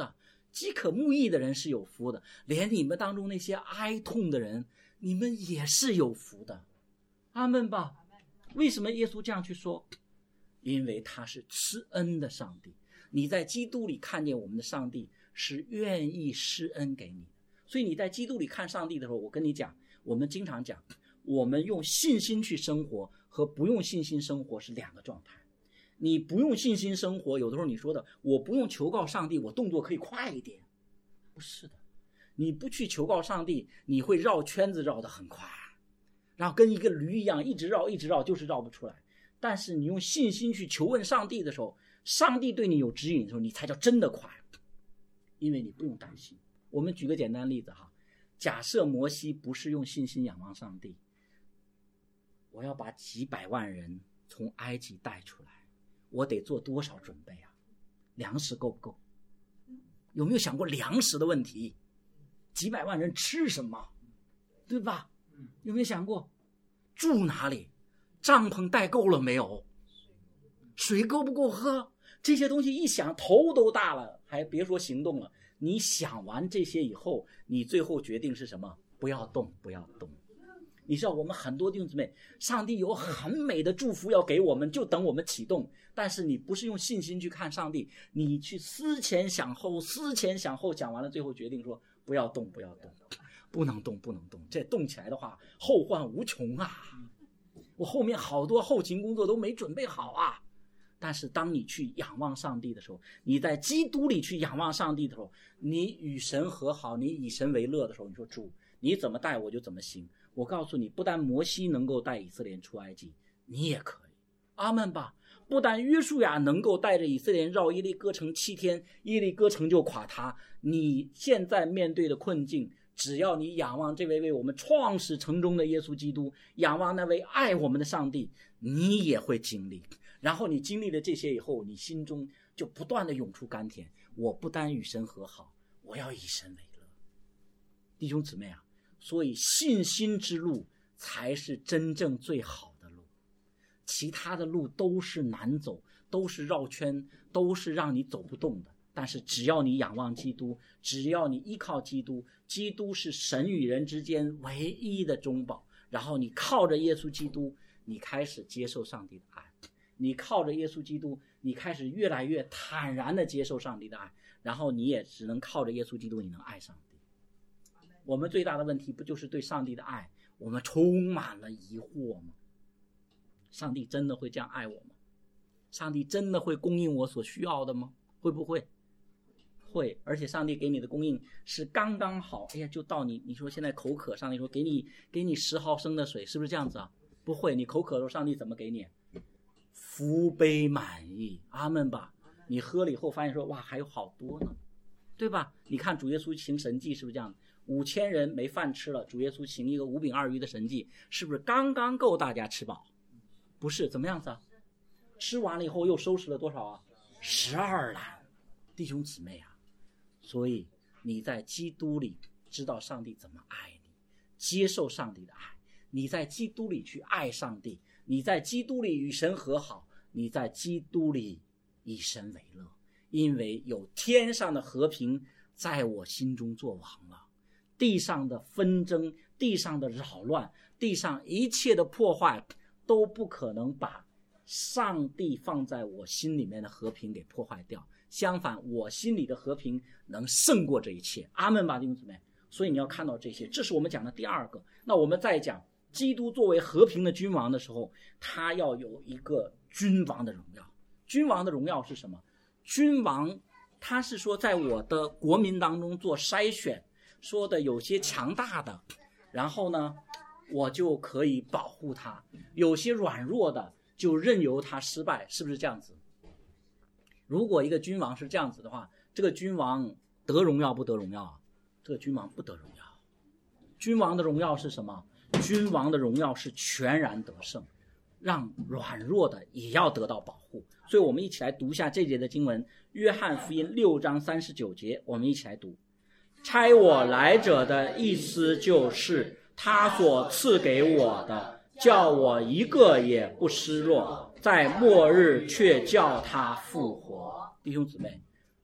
饥渴慕义的人是有福的，连你们当中那些哀痛的人，你们也是有福的。阿们吧。为什么耶稣这样去说？因为他是施恩的上帝，你在基督里看见我们的上帝是愿意施恩给你，所以你在基督里看上帝的时候，我跟你讲，我们经常讲，我们用信心去生活和不用信心生活是两个状态。你不用信心生活，有的时候你说的我不用求告上帝，我动作可以快一点，不是的，你不去求告上帝，你会绕圈子绕得很快，然后跟一个驴一样一直绕一直绕，就是绕不出来。但是你用信心去求问上帝的时候，上帝对你有指引的时候，你才叫真的快，因为你不用担心。我们举个简单例子哈，假设摩西不是用信心仰望上帝，我要把几百万人从埃及带出来，我得做多少准备啊？粮食够不够？有没有想过粮食的问题？几百万人吃什么？对吧？有没有想过住哪里？帐篷带够了没有？水够不够喝？这些东西一想头都大了，还别说行动了。你想完这些以后，你最后决定是什么？不要动，不要动。你知道我们很多弟兄姊妹，上帝有很美的祝福要给我们，就等我们启动。但是你不是用信心去看上帝，你去思前想后，思前想后，想完了最后决定说不要动，不要动，不能动，不能动。这动起来的话，后患无穷啊！我后面好多后勤工作都没准备好啊。但是当你去仰望上帝的时候，你在基督里去仰望上帝的时候，你与神和好，你以神为乐的时候，你说主你怎么带我就怎么行。我告诉你，不但摩西能够带以色列人出埃及，你也可以。阿们吧。不但约书亚能够带着以色列人绕耶利哥城七天，耶利哥城就垮塌，你现在面对的困境，只要你仰望这位为我们创始成终的耶稣基督，仰望那位爱我们的上帝，你也会经历。然后你经历了这些以后，你心中就不断的涌出甘甜，我不单与神和好，我要以神为乐。弟兄姊妹啊，所以信心之路才是真正最好的路，其他的路都是难走，都是绕圈，都是让你走不动的。但是只要你仰望基督，只要你依靠基督，基督是神与人之间唯一的中保，然后你靠着耶稣基督，你开始接受上帝的爱，你靠着耶稣基督，你开始越来越坦然地接受上帝的爱，然后你也只能靠着耶稣基督，你能爱上帝。我们最大的问题不就是对上帝的爱我们充满了疑惑吗？上帝真的会这样爱我吗？上帝真的会供应我所需要的吗？会不会？会。而且上帝给你的供应是刚刚好，哎呀，就到你你说现在口渴，上帝说给你给你十毫升的水，是不是这样子啊？不会。你口渴的时候，上帝怎么给你？福杯满溢。阿们吧。你喝了以后发现说哇还有好多呢，对吧？你看主耶稣行神迹是不是这样？五千人没饭吃了，主耶稣行一个五饼二鱼的神迹，是不是刚刚够大家吃饱？不是，怎么样子啊？吃完了以后又收拾了多少啊？十二篮。弟兄姊妹啊，所以你在基督里知道上帝怎么爱你，接受上帝的爱，你在基督里去爱上帝，你在基督里与神和好，你在基督里以神为乐，因为有天上的和平在我心中作王了。地上的纷争，地上的扰乱，地上一切的破坏都不可能把上帝放在我心里面的和平给破坏掉，相反我心里的和平能胜过这一切。阿们吧，弟兄姊妹。所以你要看到这些，这是我们讲的第二个。那我们再讲基督作为和平的君王的时候，他要有一个君王的荣耀。君王的荣耀是什么？君王他是说在我的国民当中做筛选，说的有些强大的，然后呢我就可以保护他，有些软弱的就任由他失败，是不是这样子？如果一个君王是这样子的话，这个君王得荣耀不得荣耀啊？这个君王不得荣耀。君王的荣耀是什么？君王的荣耀是全然得胜，让软弱的也要得到保护。所以我们一起来读一下这节的经文，约翰福音六章三十九节，我们一起来读。差我来者的意思就是他所赐给我的，叫我一个也不失落，在末日却叫他复活。弟兄姊妹，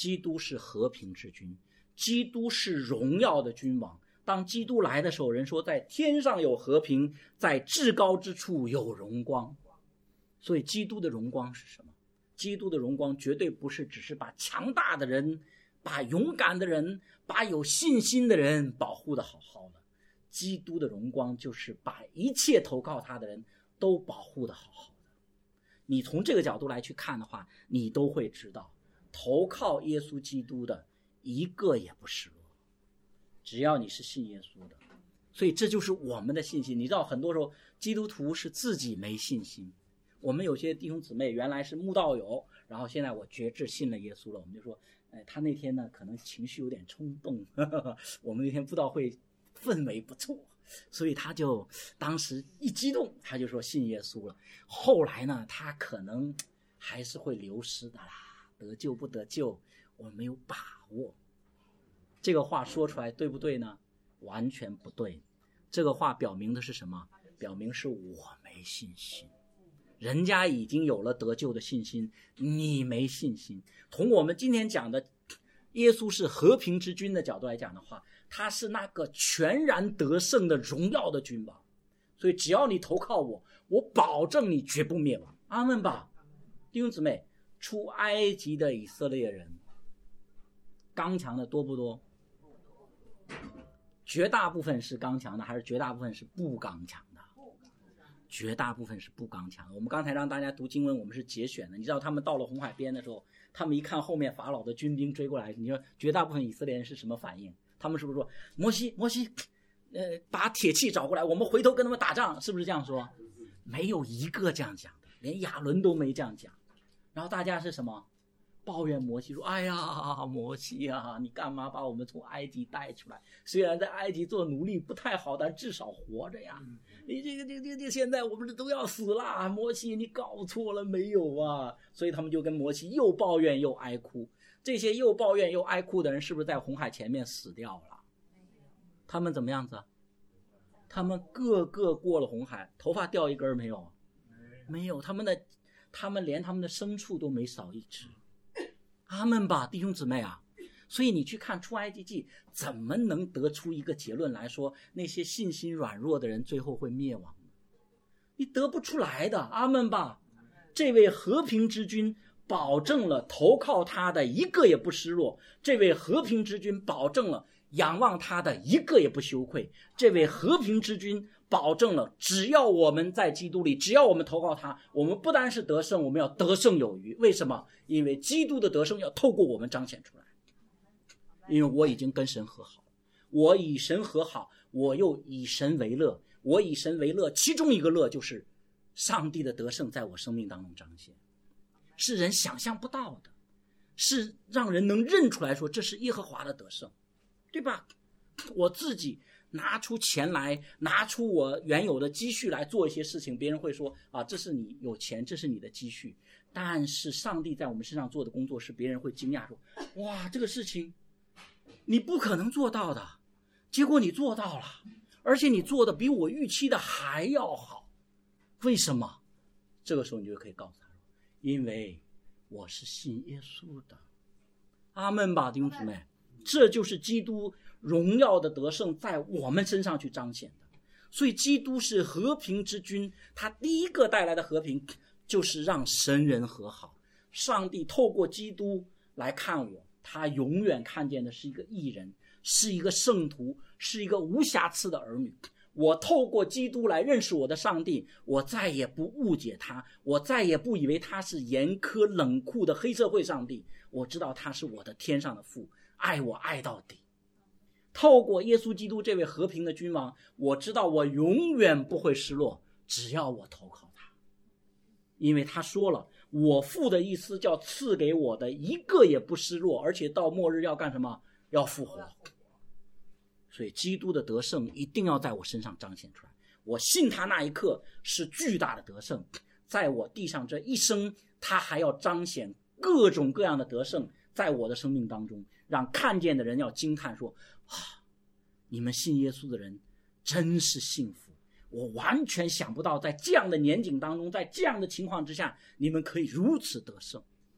基督是和平之君，基督是荣耀的君王。当基督来的时候，人说在天上有和平，在至高之处有荣光。所以基督的荣光是什么？基督的荣光绝对不是只是把强大的人，把勇敢的人，把有信心的人保护得好好的。基督的荣光就是把一切投靠他的人都保护得好好的。你从这个角度来去看的话，你都会知道，投靠耶稣基督的一个也不失落，只要你是信耶稣的。所以这就是我们的信心。你知道很多时候基督徒是自己没信心。我们有些弟兄姊妹原来是慕道友，然后现在我决志信了耶稣了，我们就说哎，他那天呢可能情绪有点冲动，呵呵，我们那天布道会氛围不错，所以他就当时一激动，他就说信耶稣了。后来呢他可能还是会流失的啦，得救不得救我没有把握。这个话说出来对不对呢？完全不对。这个话表明的是什么？表明是我没信心。人家已经有了得救的信心，你没信心。从我们今天讲的耶稣是和平之君的角度来讲的话，他是那个全然得胜的荣耀的君王。所以只要你投靠我，我保证你绝不灭亡。阿们吧。弟兄姊妹，出埃及的以色列人刚强的多不多？绝大部分是刚强的，还是绝大部分是不刚强的？绝大部分是不刚强的。我们刚才让大家读经文，我们是节选的。你知道他们到了红海边的时候，他们一看后面法老的军兵追过来，你说绝大部分以色列人是什么反应？他们是不是说摩西摩西呃，把铁器找过来，我们回头跟他们打仗？是不是这样说？没有一个这样讲的，连亚伦都没这样讲。然后大家是什么？抱怨摩西说，哎呀摩西啊，你干嘛把我们从埃及带出来？虽然在埃及做奴隶不太好，但至少活着呀。你这个这个这个现在我们都要死了，摩西你搞错了没有啊？所以他们就跟摩西又抱怨又哀哭。这些又抱怨又哀哭的人是不是在红海前面死掉了？他们怎么样子？他们个个过了红海，头发掉一根没有？没有。他们的他们连他们的牲畜都没少一只。阿们吧，弟兄姊妹啊。所以你去看出埃及记，怎么能得出一个结论来说那些信心软弱的人最后会灭亡？你得不出来的。阿们吧。这位和平之君保证了投靠他的一个也不失落，这位和平之君保证了仰望他的一个也不羞愧，这位和平之君保证了只要我们在基督里，只要我们投靠他，我们不单是得胜，我们要得胜有余。为什么？因为基督的得胜要透过我们彰显出来。因为我已经跟神和好，我以神和好，我又以神为乐。我以神为乐，其中一个乐就是上帝的得胜在我生命当中彰显，是人想象不到的，是让人能认出来说这是耶和华的得胜，对吧？我自己拿出钱来，拿出我原有的积蓄来做一些事情，别人会说啊，这是你有钱，这是你的积蓄。但是上帝在我们身上做的工作是别人会惊讶说，哇，这个事情你不可能做到的，结果你做到了，而且你做的比我预期的还要好。为什么？这个时候你就可以告诉他，因为我是信耶稣的。阿们吧，弟兄姊妹。这就是基督荣耀的得胜在我们身上去彰显的。所以基督是和平之君，他第一个带来的和平就是让神人和好。上帝透过基督来看我，他永远看见的是一个义人，是一个圣徒，是一个无瑕疵的儿女。我透过基督来认识我的上帝，我再也不误解他，我再也不以为他是严苛冷酷的黑社会上帝，我知道他是我的天上的父，爱我爱到底。透过耶稣基督这位和平的君王，我知道我永远不会失落，只要我投靠他。因为他说了，我父的意思叫赐给我的一个也不失落，而且到末日要干什么？要复活。所以基督的得胜一定要在我身上彰显出来。我信他那一刻是巨大的得胜，在我地上这一生，他还要彰显各种各样的得胜在我的生命当中，让看见的人要惊叹说，啊，你们信耶稣的人真是幸福。我完全想不到在这样的年景当中，在这样的情况之下，你们可以如此得胜。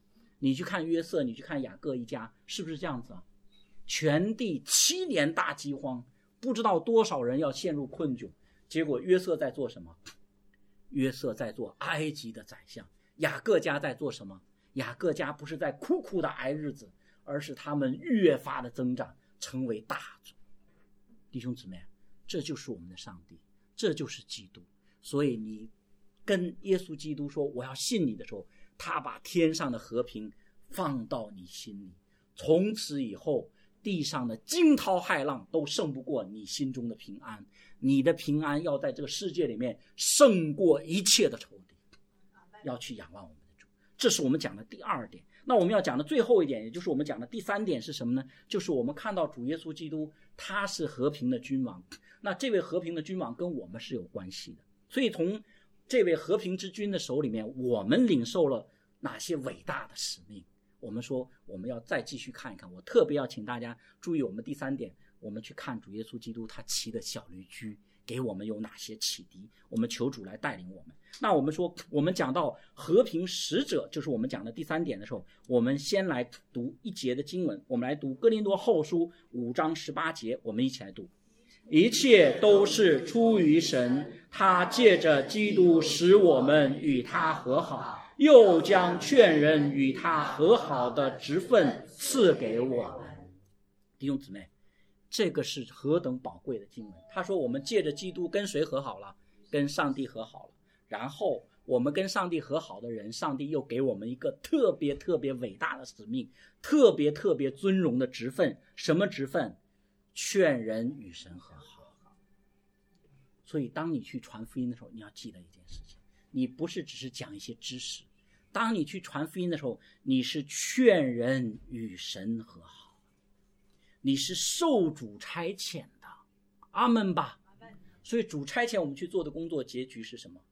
你去看约瑟，你去看雅各一家，是不是这样子啊？全地七年大饥荒，不知道多少人要陷入困窘，结果约瑟在做什么？约瑟在做埃及的宰相。雅各家在做什么？雅各家不是在苦苦的挨日子，而是他们越发的增长，成为大族。弟兄姊妹，这就是我们的上帝，这就是基督。所以你跟耶稣基督说我要信你的时候，他把天上的和平放到你心里，从此以后地上的惊涛骇浪都胜不过你心中的平安。你的平安要在这个世界里面胜过一切的仇敌，要去仰望我们的主。这是我们讲的第二点。那我们要讲的最后一点，也就是我们讲的第三点是什么呢？就是我们看到主耶稣基督他是和平的君王，那这位和平的君王跟我们是有关系的。所以从这位和平之君的手里面，我们领受了哪些伟大的使命？我们说我们要再继续看一看。我特别要请大家注意我们第三点，我们去看主耶稣基督他骑的小驴驹给我们有哪些启迪，我们求主来带领我们。那我们说我们讲到和平使者，就是我们讲的第三点的时候，我们先来读一节的经文，我们来读哥林多后书五章十八节，我们一起来读。一切都是出于神，他借着基督使我们与他和好，又将劝人与他和好的职分赐给我们。弟兄姊妹，这个是何等宝贵的经文。他说我们借着基督跟谁和好了？跟上帝和好了。然后我们跟上帝和好的人，上帝又给我们一个特别特别伟大的使命，特别特别尊荣的职分。什么职分？劝人与神和好。所以当你去传福音的时候，你要记得一件事情，你不是只是讲一些知识，当你去传福音的时候，你是劝人与神和好，你是受主差遣的。阿们吧。所以主差遣我们去做的工作结局是什么？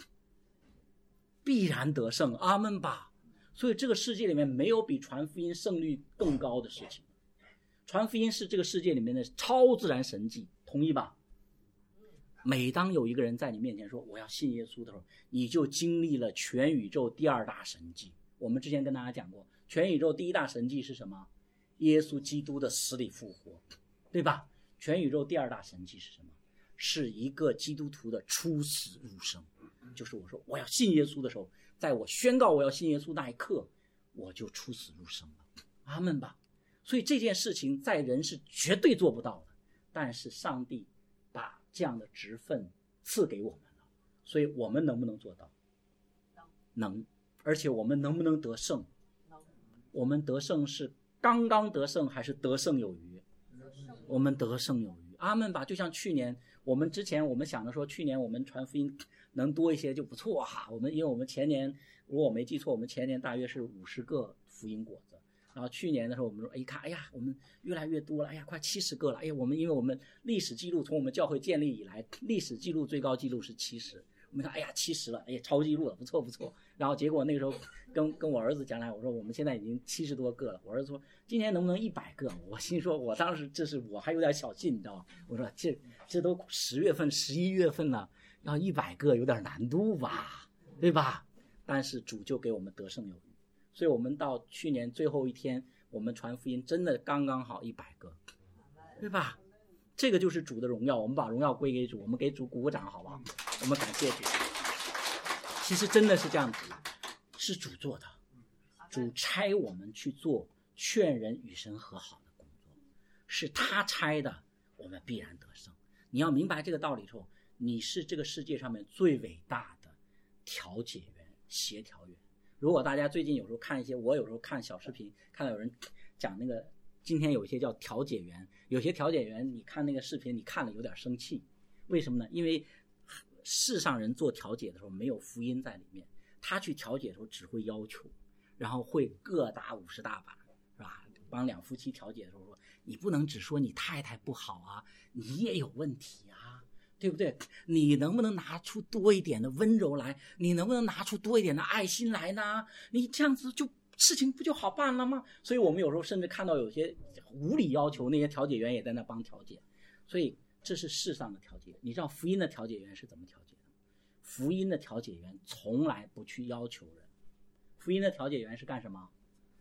必然得胜。阿们吧。所以这个世界里面没有比传福音胜率更高的事情。传福音是这个世界里面的超自然神迹，同意吧？每当有一个人在你面前说我要信耶稣的时候，你就经历了全宇宙第二大神迹。我们之前跟大家讲过，全宇宙第一大神迹是什么？耶稣基督的死里复活，对吧？全宇宙第二大神迹是什么？是一个基督徒的出死入生。就是我说我要信耶稣的时候，在我宣告我要信耶稣那一刻，我就出死入生了。阿们吧。所以这件事情在人是绝对做不到的，但是上帝把这样的职分赐给我们了。所以我们能不能做到？能。而且我们能不能得胜？我们得胜是刚刚得胜还是得胜有余？我们得胜有余。阿们吧。就像去年我们之前我们想着说去年我们传福音能多一些就不错哈。我们因为我们前年如果我没记错，我们前年大约是五十个福音果子，然后去年的时候我们说一看，哎呀我们越来越多了，哎呀快七十个了。哎呀我们因为我们历史记录从我们教会建立以来，历史记录最高记录是七十，我们看哎呀七十了，哎呀超记录了，不错不错。然后结果那个时候跟跟我儿子讲来，我说我们现在已经七十多个了。我儿子说今年能不能一百个？我心说我当时这是我还有点小信，你知道吗？我说这这都十月份十一月份了，要一百个有点难度吧，对吧？但是主就给我们得胜有余。所以我们到去年最后一天我们传福音真的刚刚好一百个，对吧？这个就是主的荣耀，我们把荣耀归给主，我们给主鼓个掌好不好？我们感谢主。其实真的是这样子，是主做的，主差我们去做劝人与神和好的工作，是他差的，我们必然得胜。你要明白这个道理之后，你是这个世界上面最伟大的调解员、协调员。如果大家最近有时候看一些，我有时候看小视频，看到有人讲那个，今天有一些叫调解员，有些调解员你看那个视频，你看了有点生气，为什么呢？因为世上人做调解的时候没有福音在里面，他去调解的时候只会要求，然后会各打五十大板，是吧？帮两夫妻调解的时候说，你不能只说你太太不好啊，你也有问题啊，对不对？你能不能拿出多一点的温柔来？你能不能拿出多一点的爱心来呢？你这样子就事情不就好办了吗？所以我们有时候甚至看到有些无理要求，那些调解员也在那帮调解。所以这是世上的调解。你知道福音的调解员是怎么调解的？福音的调解员从来不去要求人。福音的调解员是干什么？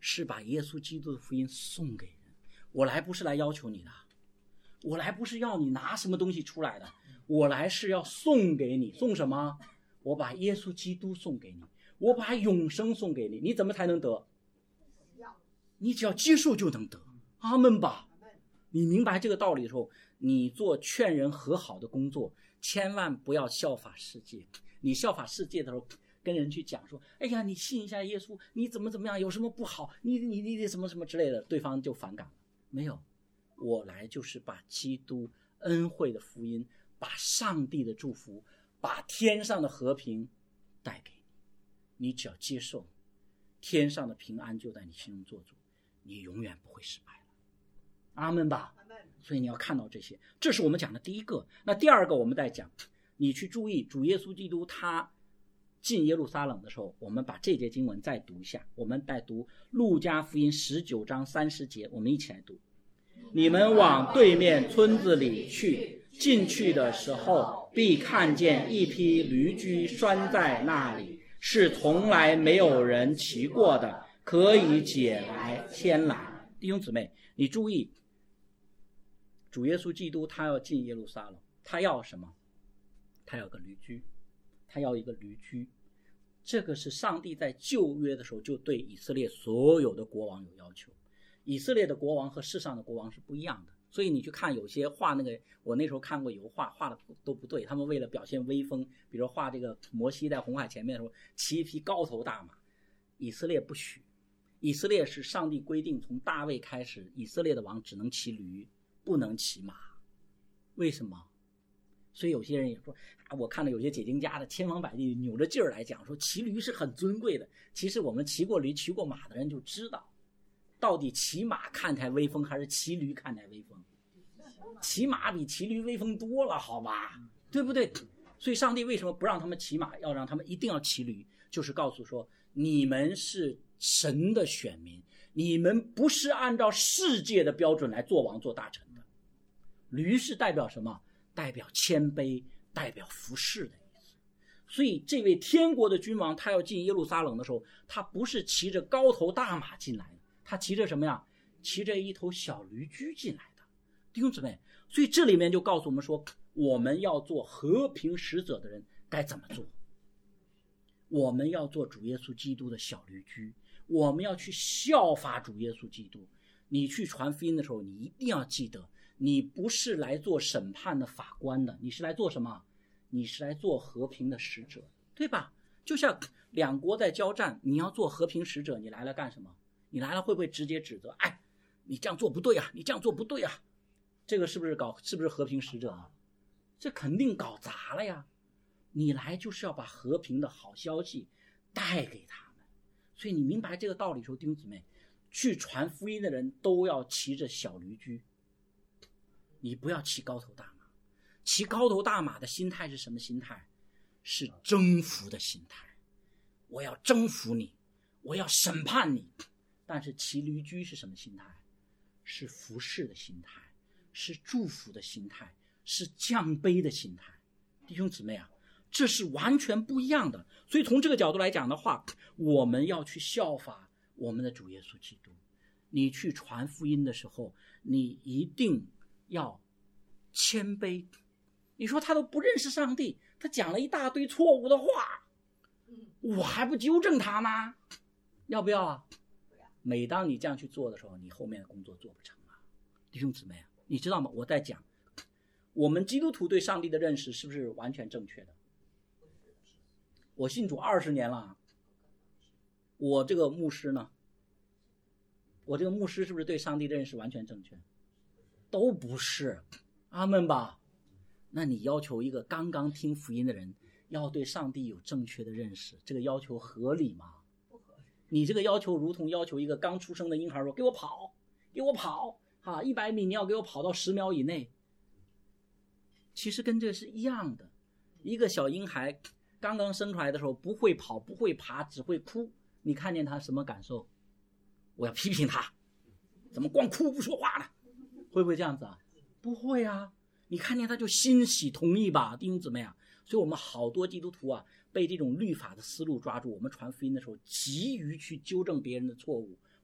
是把耶稣基督的福音送给人。我来不是来要求你的，我来不是要你拿什么东西出来的，我来是要送给你。送什么？我把耶稣基督送给你，我把永生送给你。你怎么才能得？你只要接受就能得。阿们吧。你明白这个道理的时候，你做劝人和好的工作，千万不要效法世界。你效法世界的时候，跟人去讲说，哎呀，你信一下耶稣，你怎么怎么样，有什么不好，你你你你什么什么之类的，对方就反感了。没有，我来就是把基督恩惠的福音，把上帝的祝福，把天上的和平带给你。你只要接受，天上的平安就在你心中做主，你永远不会失败了。阿们吧。所以你要看到这些，这是我们讲的第一个。那第二个我们再讲，你去注意主耶稣基督他进耶路撒冷的时候，我们把这节经文再读一下。我们再读路加福音十九章三十节，我们一起来读。你们往对面村子里去，进去的时候必看见一匹驴驹拴在那里，是从来没有人骑过的，可以解来牵来。弟兄姊妹，你注意，主耶稣基督他要进耶路撒冷，他要什么？他要个驴驹，他要一个驴驹。这个是上帝在旧约的时候就对以色列所有的国王有要求。以色列的国王和世上的国王是不一样的，所以你去看有些画那个，我那时候看过油画，画的都不对。他们为了表现威风，比如画这个摩西在红海前面的时候骑一匹高头大马，以色列不许。以色列是上帝规定，从大卫开始，以色列的王只能骑驴，不能骑马。为什么？所以有些人也说，啊，我看到有些解经家的千方百计扭着劲儿来讲，说骑驴是很尊贵的。其实我们骑过驴、骑过马的人就知道，到底骑马看起来威风，还是骑驴看起来威风？骑马比骑驴威风多了，好吧？对不对？所以上帝为什么不让他们骑马，要让他们一定要骑驴？就是告诉说，你们是神的选民，你们不是按照世界的标准来做王做大臣的。驴是代表什么？代表谦卑，代表服侍的意思。所以这位天国的君王，他要进耶路撒冷的时候，他不是骑着高头大马进来的，他骑着什么呀？骑着一头小驴驹进来的。弟兄姊妹，所以这里面就告诉我们说，我们要做和平使者的人该怎么做。我们要做主耶稣基督的小驴驹，我们要去效法主耶稣基督。你去传福音的时候，你一定要记得，你不是来做审判的法官的，你是来做什么？你是来做和平的使者，对吧？就像两国在交战，你要做和平使者，你来了干什么？你来了会不会直接指责？哎，你这样做不对啊，你这样做不对啊，这个是不是搞是不是和平使者啊？这肯定搞砸了呀。你来就是要把和平的好消息带给他们。所以你明白这个道理的时候，弟兄姊妹，去传福音的人都要骑着小驴驹，你不要骑高头大马。骑高头大马的心态是什么心态？是征服的心态。我要征服你，我要审判你。但是骑驴驹是什么心态？是服侍的心态，是祝福的心态，是降卑的心态。弟兄姊妹啊，这是完全不一样的。所以从这个角度来讲的话，我们要去效法我们的主耶稣基督。你去传福音的时候，你一定要谦卑。你说他都不认识上帝，他讲了一大堆错误的话，我还不纠正他吗？要不要啊？每当你这样去做的时候，你后面的工作做不成啊。弟兄姊妹啊，你知道吗？我在讲我们基督徒对上帝的认识是不是完全正确的？我信主二十年了，我这个牧师呢，我这个牧师是不是对上帝的认识完全正确？都不是。阿们吧。那你要求一个刚刚听福音的人要对上帝有正确的认识，这个要求合理吗？你这个要求如同要求一个刚出生的婴孩说，给我跑给我跑啊，一百米你要给我跑到十秒以内。其实跟这是一样的。一个小婴孩刚刚生出来的时候不会跑不会爬，只会哭，你看见他什么感受？我要批评他，怎么光哭不说话呢？会不会这样子啊？不会啊。你看见他就欣喜同意吧，弟兄姊妹啊。所以我们好多基督徒啊，被这种律法的思路抓住，我们传福音的时候急于去纠正别人的错误，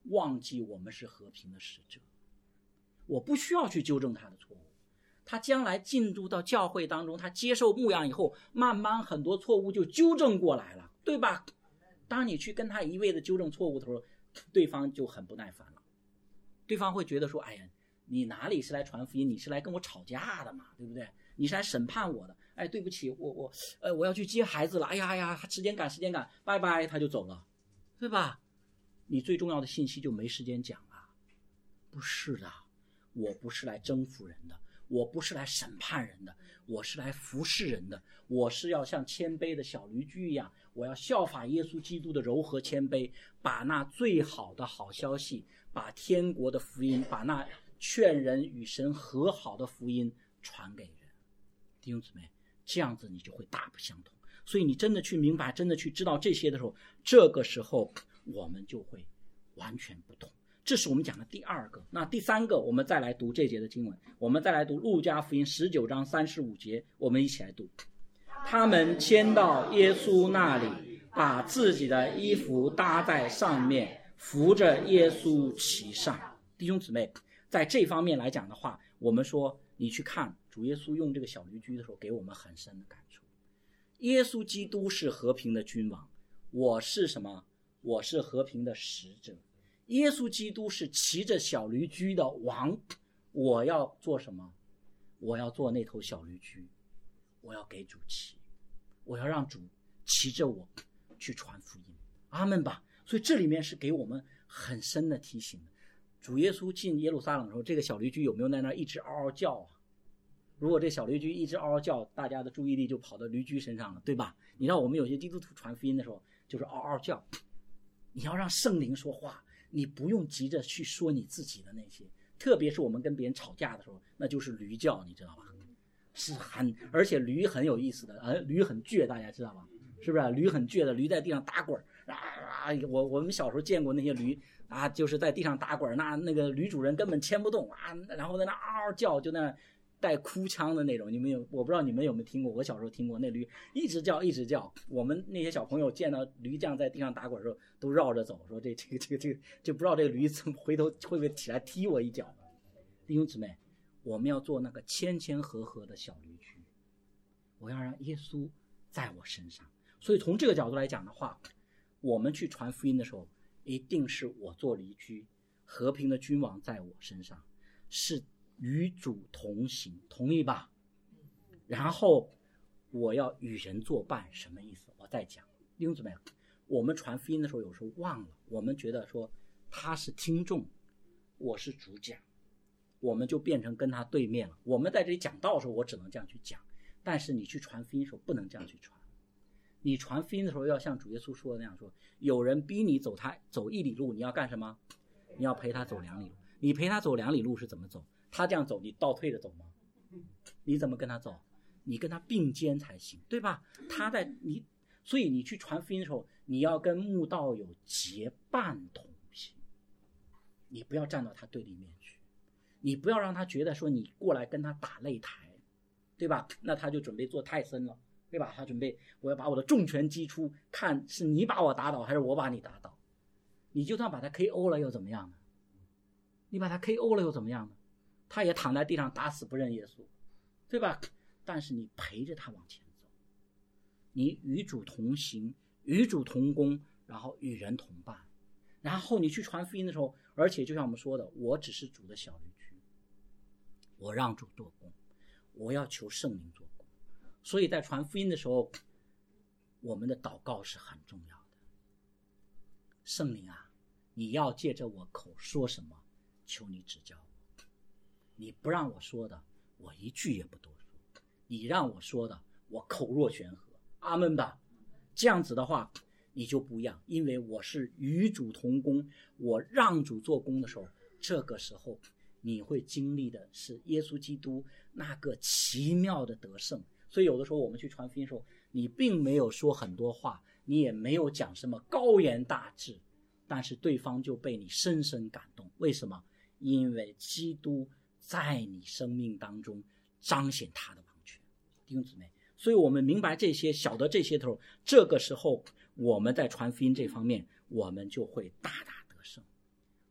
忘记我们是和平的使者，我不需要去纠正他的错误。他将来进入到教会当中，他接受牧养以后，慢慢很多错误就纠正过来了，对吧？当你去跟他一味的纠正错误的时候，对方就很不耐烦了，对方会觉得说，哎呀，你哪里是来传福音，你是来跟我吵架的嘛，对不对？你是来审判我的。哎，对不起，我我呃我要去接孩子了，哎呀哎呀，时间赶时间赶，拜拜，他就走了，对吧？你最重要的信息就没时间讲了。不是的，我不是来征服人的，我不是来审判人的，我是来服侍人的，我是要像谦卑的小驴驹一样，我要效法耶稣基督的柔和谦卑，把那最好的好消息，把天国的福音，把那劝人与神和好的福音传给人。弟兄姊妹，这样子你就会大不相同。所以你真的去明白，真的去知道这些的时候，这个时候我们就会完全不同。这是我们讲的第二个。那第三个，我们再来读这节的经文，我们再来读路加福音十九章三十五节，我们一起来读。他们牵到耶稣那里，把自己的衣服搭在上面，扶着耶稣骑上。弟兄姊妹，在这方面来讲的话，我们说你去看主耶稣用这个小驴驹的时候，给我们很深的感触。耶稣基督是和平的君王，我是什么？我是和平的使者。耶稣基督是骑着小驴驹的王，我要做什么？我要做那头小驴驹，我要给主骑，我要让主骑着我去传福音。阿们吧。所以这里面是给我们很深的提醒。主耶稣进耶路撒冷的时候，这个小驴驹有没有在那儿一直嗷嗷叫啊？如果这小驴驹一直嗷嗷叫，大家的注意力就跑到驴驹身上了，对吧？你知道我们有些基督徒传福音的时候就是嗷嗷叫，你要让圣灵说话，你不用急着去说你自己的那些，特别是我们跟别人吵架的时候，那就是驴叫，你知道吧？是很，而且驴很有意思的，呃，驴很倔，大家知道吧？是不是？驴很倔的，驴在地上打滚啊啊！我我们小时候见过那些驴啊，就是在地上打滚，那那个驴主人根本牵不动啊，然后在那嗷嗷叫，就那带哭腔的那种。你们有，我不知道你们有没有听过，我小时候听过，那驴一直叫一直叫。我们那些小朋友见到驴这样在地上打滚的时候，都绕着走，说这这个这个这个，就不知道这个驴怎么回头会不会起来踢我一脚。弟兄姊妹，我们要做那个谦谦和和的小驴驹，我要让耶稣在我身上。所以从这个角度来讲的话，我们去传福音的时候，一定是我做驴驹，和平的君王在我身上，是与主同行，同意吧？然后我要与人作伴，什么意思？我再讲。弟兄姊妹，我们传福音的时候有时候忘了，我们觉得说他是听众，我是主讲，我们就变成跟他对面了。我们在这里讲道的时候，我只能这样去讲，但是你去传福音的时候不能这样去传。你传福音的时候要像主耶稣说的那样说，有人逼你走他走一里路，你要干什么？你要陪他走两里路。你陪他走两里路是怎么走？他这样走，你倒退着走吗？你怎么跟他走？你跟他并肩才行，对吧？他在你，所以你去传福音的时候，你要跟慕道友结伴同行，你不要站到他对立面去，你不要让他觉得说你过来跟他打擂台，对吧？那他就准备做泰森了。对吧？他准备，我要把我的重拳击出，看是你把我打倒还是我把你打倒。你就算把他 K O 了又怎么样呢？你把他 K O 了又怎么样呢？他也躺在地上打死不认耶稣，对吧？但是你陪着他往前走，你与主同行，与主同工，然后与人同伴。然后你去传福音的时候，而且就像我们说的，我只是主的小驴驹，我让主做工，我要求圣灵做工。所以在传福音的时候，我们的祷告是很重要的。圣灵啊，你要借着我口说什么，求你指教我。你不让我说的，我一句也不多说；你让我说的，我口若悬河。阿们吧。这样子的话，你就不一样，因为我是与主同工，我让主做工的时候，这个时候你会经历的是耶稣基督那个奇妙的得胜。所以有的时候我们去传福音的时候，你并没有说很多话，你也没有讲什么高言大志，但是对方就被你深深感动。为什么？因为基督在你生命当中彰显他的王权。弟兄姊妹，所以我们明白这些，晓得这些的时候，这个时候我们在传福音这方面，我们就会大大得胜。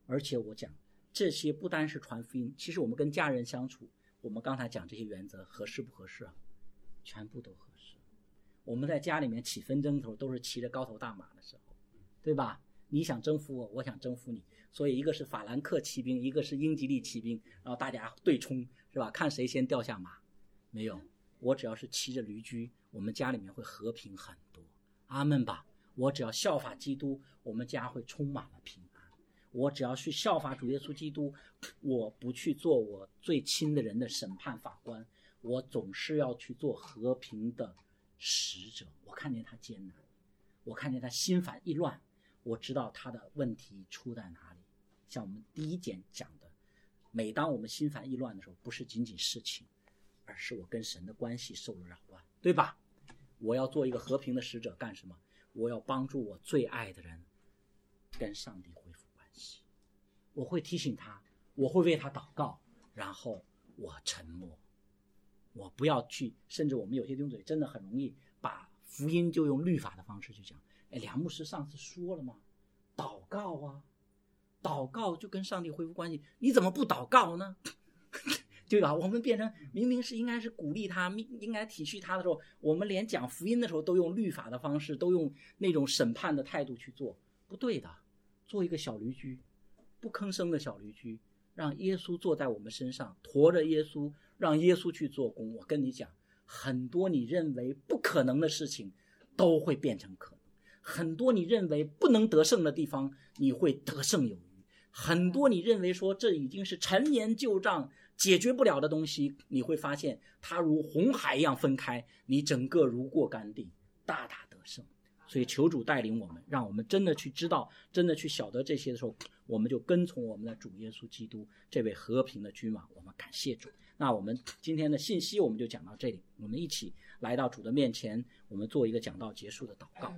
而且我讲这些不单是传福音，其实我们跟家人相处，我们刚才讲这些原则合适不合适啊？全部都合适。我们在家里面起纷争的时候都是骑着高头大马的时候，对吧？你想征服我，我想征服你，所以一个是法兰克骑兵，一个是英吉利骑兵，然后大家对冲，是吧？看谁先掉下马。没有，我只要是骑着驴驹，我们家里面会和平很多。阿们吧。我只要效法基督，我们家会充满了平安。我只要去效法主耶稣基督，我不去做我最亲的人的审判法官，我总是要去做和平的使者。我看见他艰难，我看见他心烦意乱，我知道他的问题出在哪里。像我们第一点讲的，每当我们心烦意乱的时候，不是仅仅事情，而是我跟神的关系受了扰乱，对吧？我要做一个和平的使者干什么？我要帮助我最爱的人跟上帝恢复关系。我会提醒他，我会为他祷告，然后我沉默，我不要去，甚至我们有些弟兄姊妹真的很容易把福音就用律法的方式去讲。哎，梁牧师上次说了吗？祷告啊，祷告就跟上帝恢复关系，你怎么不祷告呢？对吧？我们变成明明是应该是鼓励他，应该体恤他的时候，我们连讲福音的时候都用律法的方式，都用那种审判的态度去做，不对的。做一个小驴驹，不吭声的小驴驹，让耶稣坐在我们身上，驮着耶稣，让耶稣去做工。我跟你讲，很多你认为不可能的事情都会变成可能，很多你认为不能得胜的地方，你会得胜有余，很多你认为说这已经是陈年旧账解决不了的东西，你会发现它如红海一样分开，你整个如过干地，大大得胜。所以求主带领我们，让我们真的去知道，真的去晓得这些的时候，我们就跟从我们的主耶稣基督这位和平的君王。我们感谢主。那我们今天的信息我们就讲到这里，我们一起来到主的面前，我们做一个讲道结束的祷告。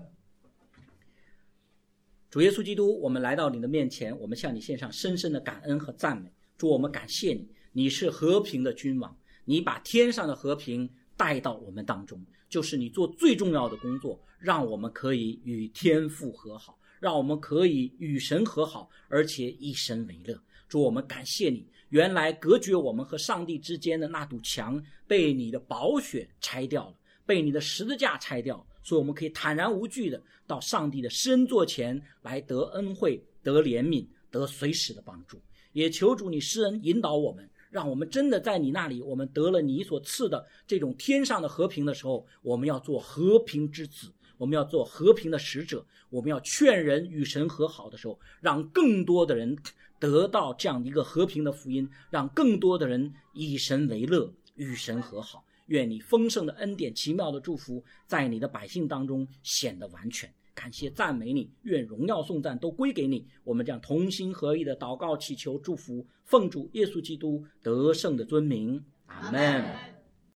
主耶稣基督，我们来到你的面前，我们向你献上深深的感恩和赞美。主，我们感谢你，你是和平的君王，你把天上的和平带到我们当中，就是你做最重要的工作，让我们可以与天父和好，让我们可以与神和好，而且以神为乐。主，我们感谢你，原来隔绝我们和上帝之间的那堵墙被你的宝血拆掉了，被你的十字架拆掉了，所以我们可以坦然无惧的到上帝的施恩座前来得恩惠，得怜悯，得随时的帮助。也求主你施恩引导我们，让我们真的在你那里，我们得了你所赐的这种天上的和平的时候，我们要做和平之子，我们要做和平的使者，我们要劝人与神和好的时候，让更多的人得到这样一个和平的福音，让更多的人以神为乐，与神和好。愿你丰盛的恩典，奇妙的祝福在你的百姓当中显得完全。感谢赞美你，愿荣耀颂赞都归给你。我们这样同心合意的祷告祈求祝福，奉主耶稣基督得胜的尊名，阿们。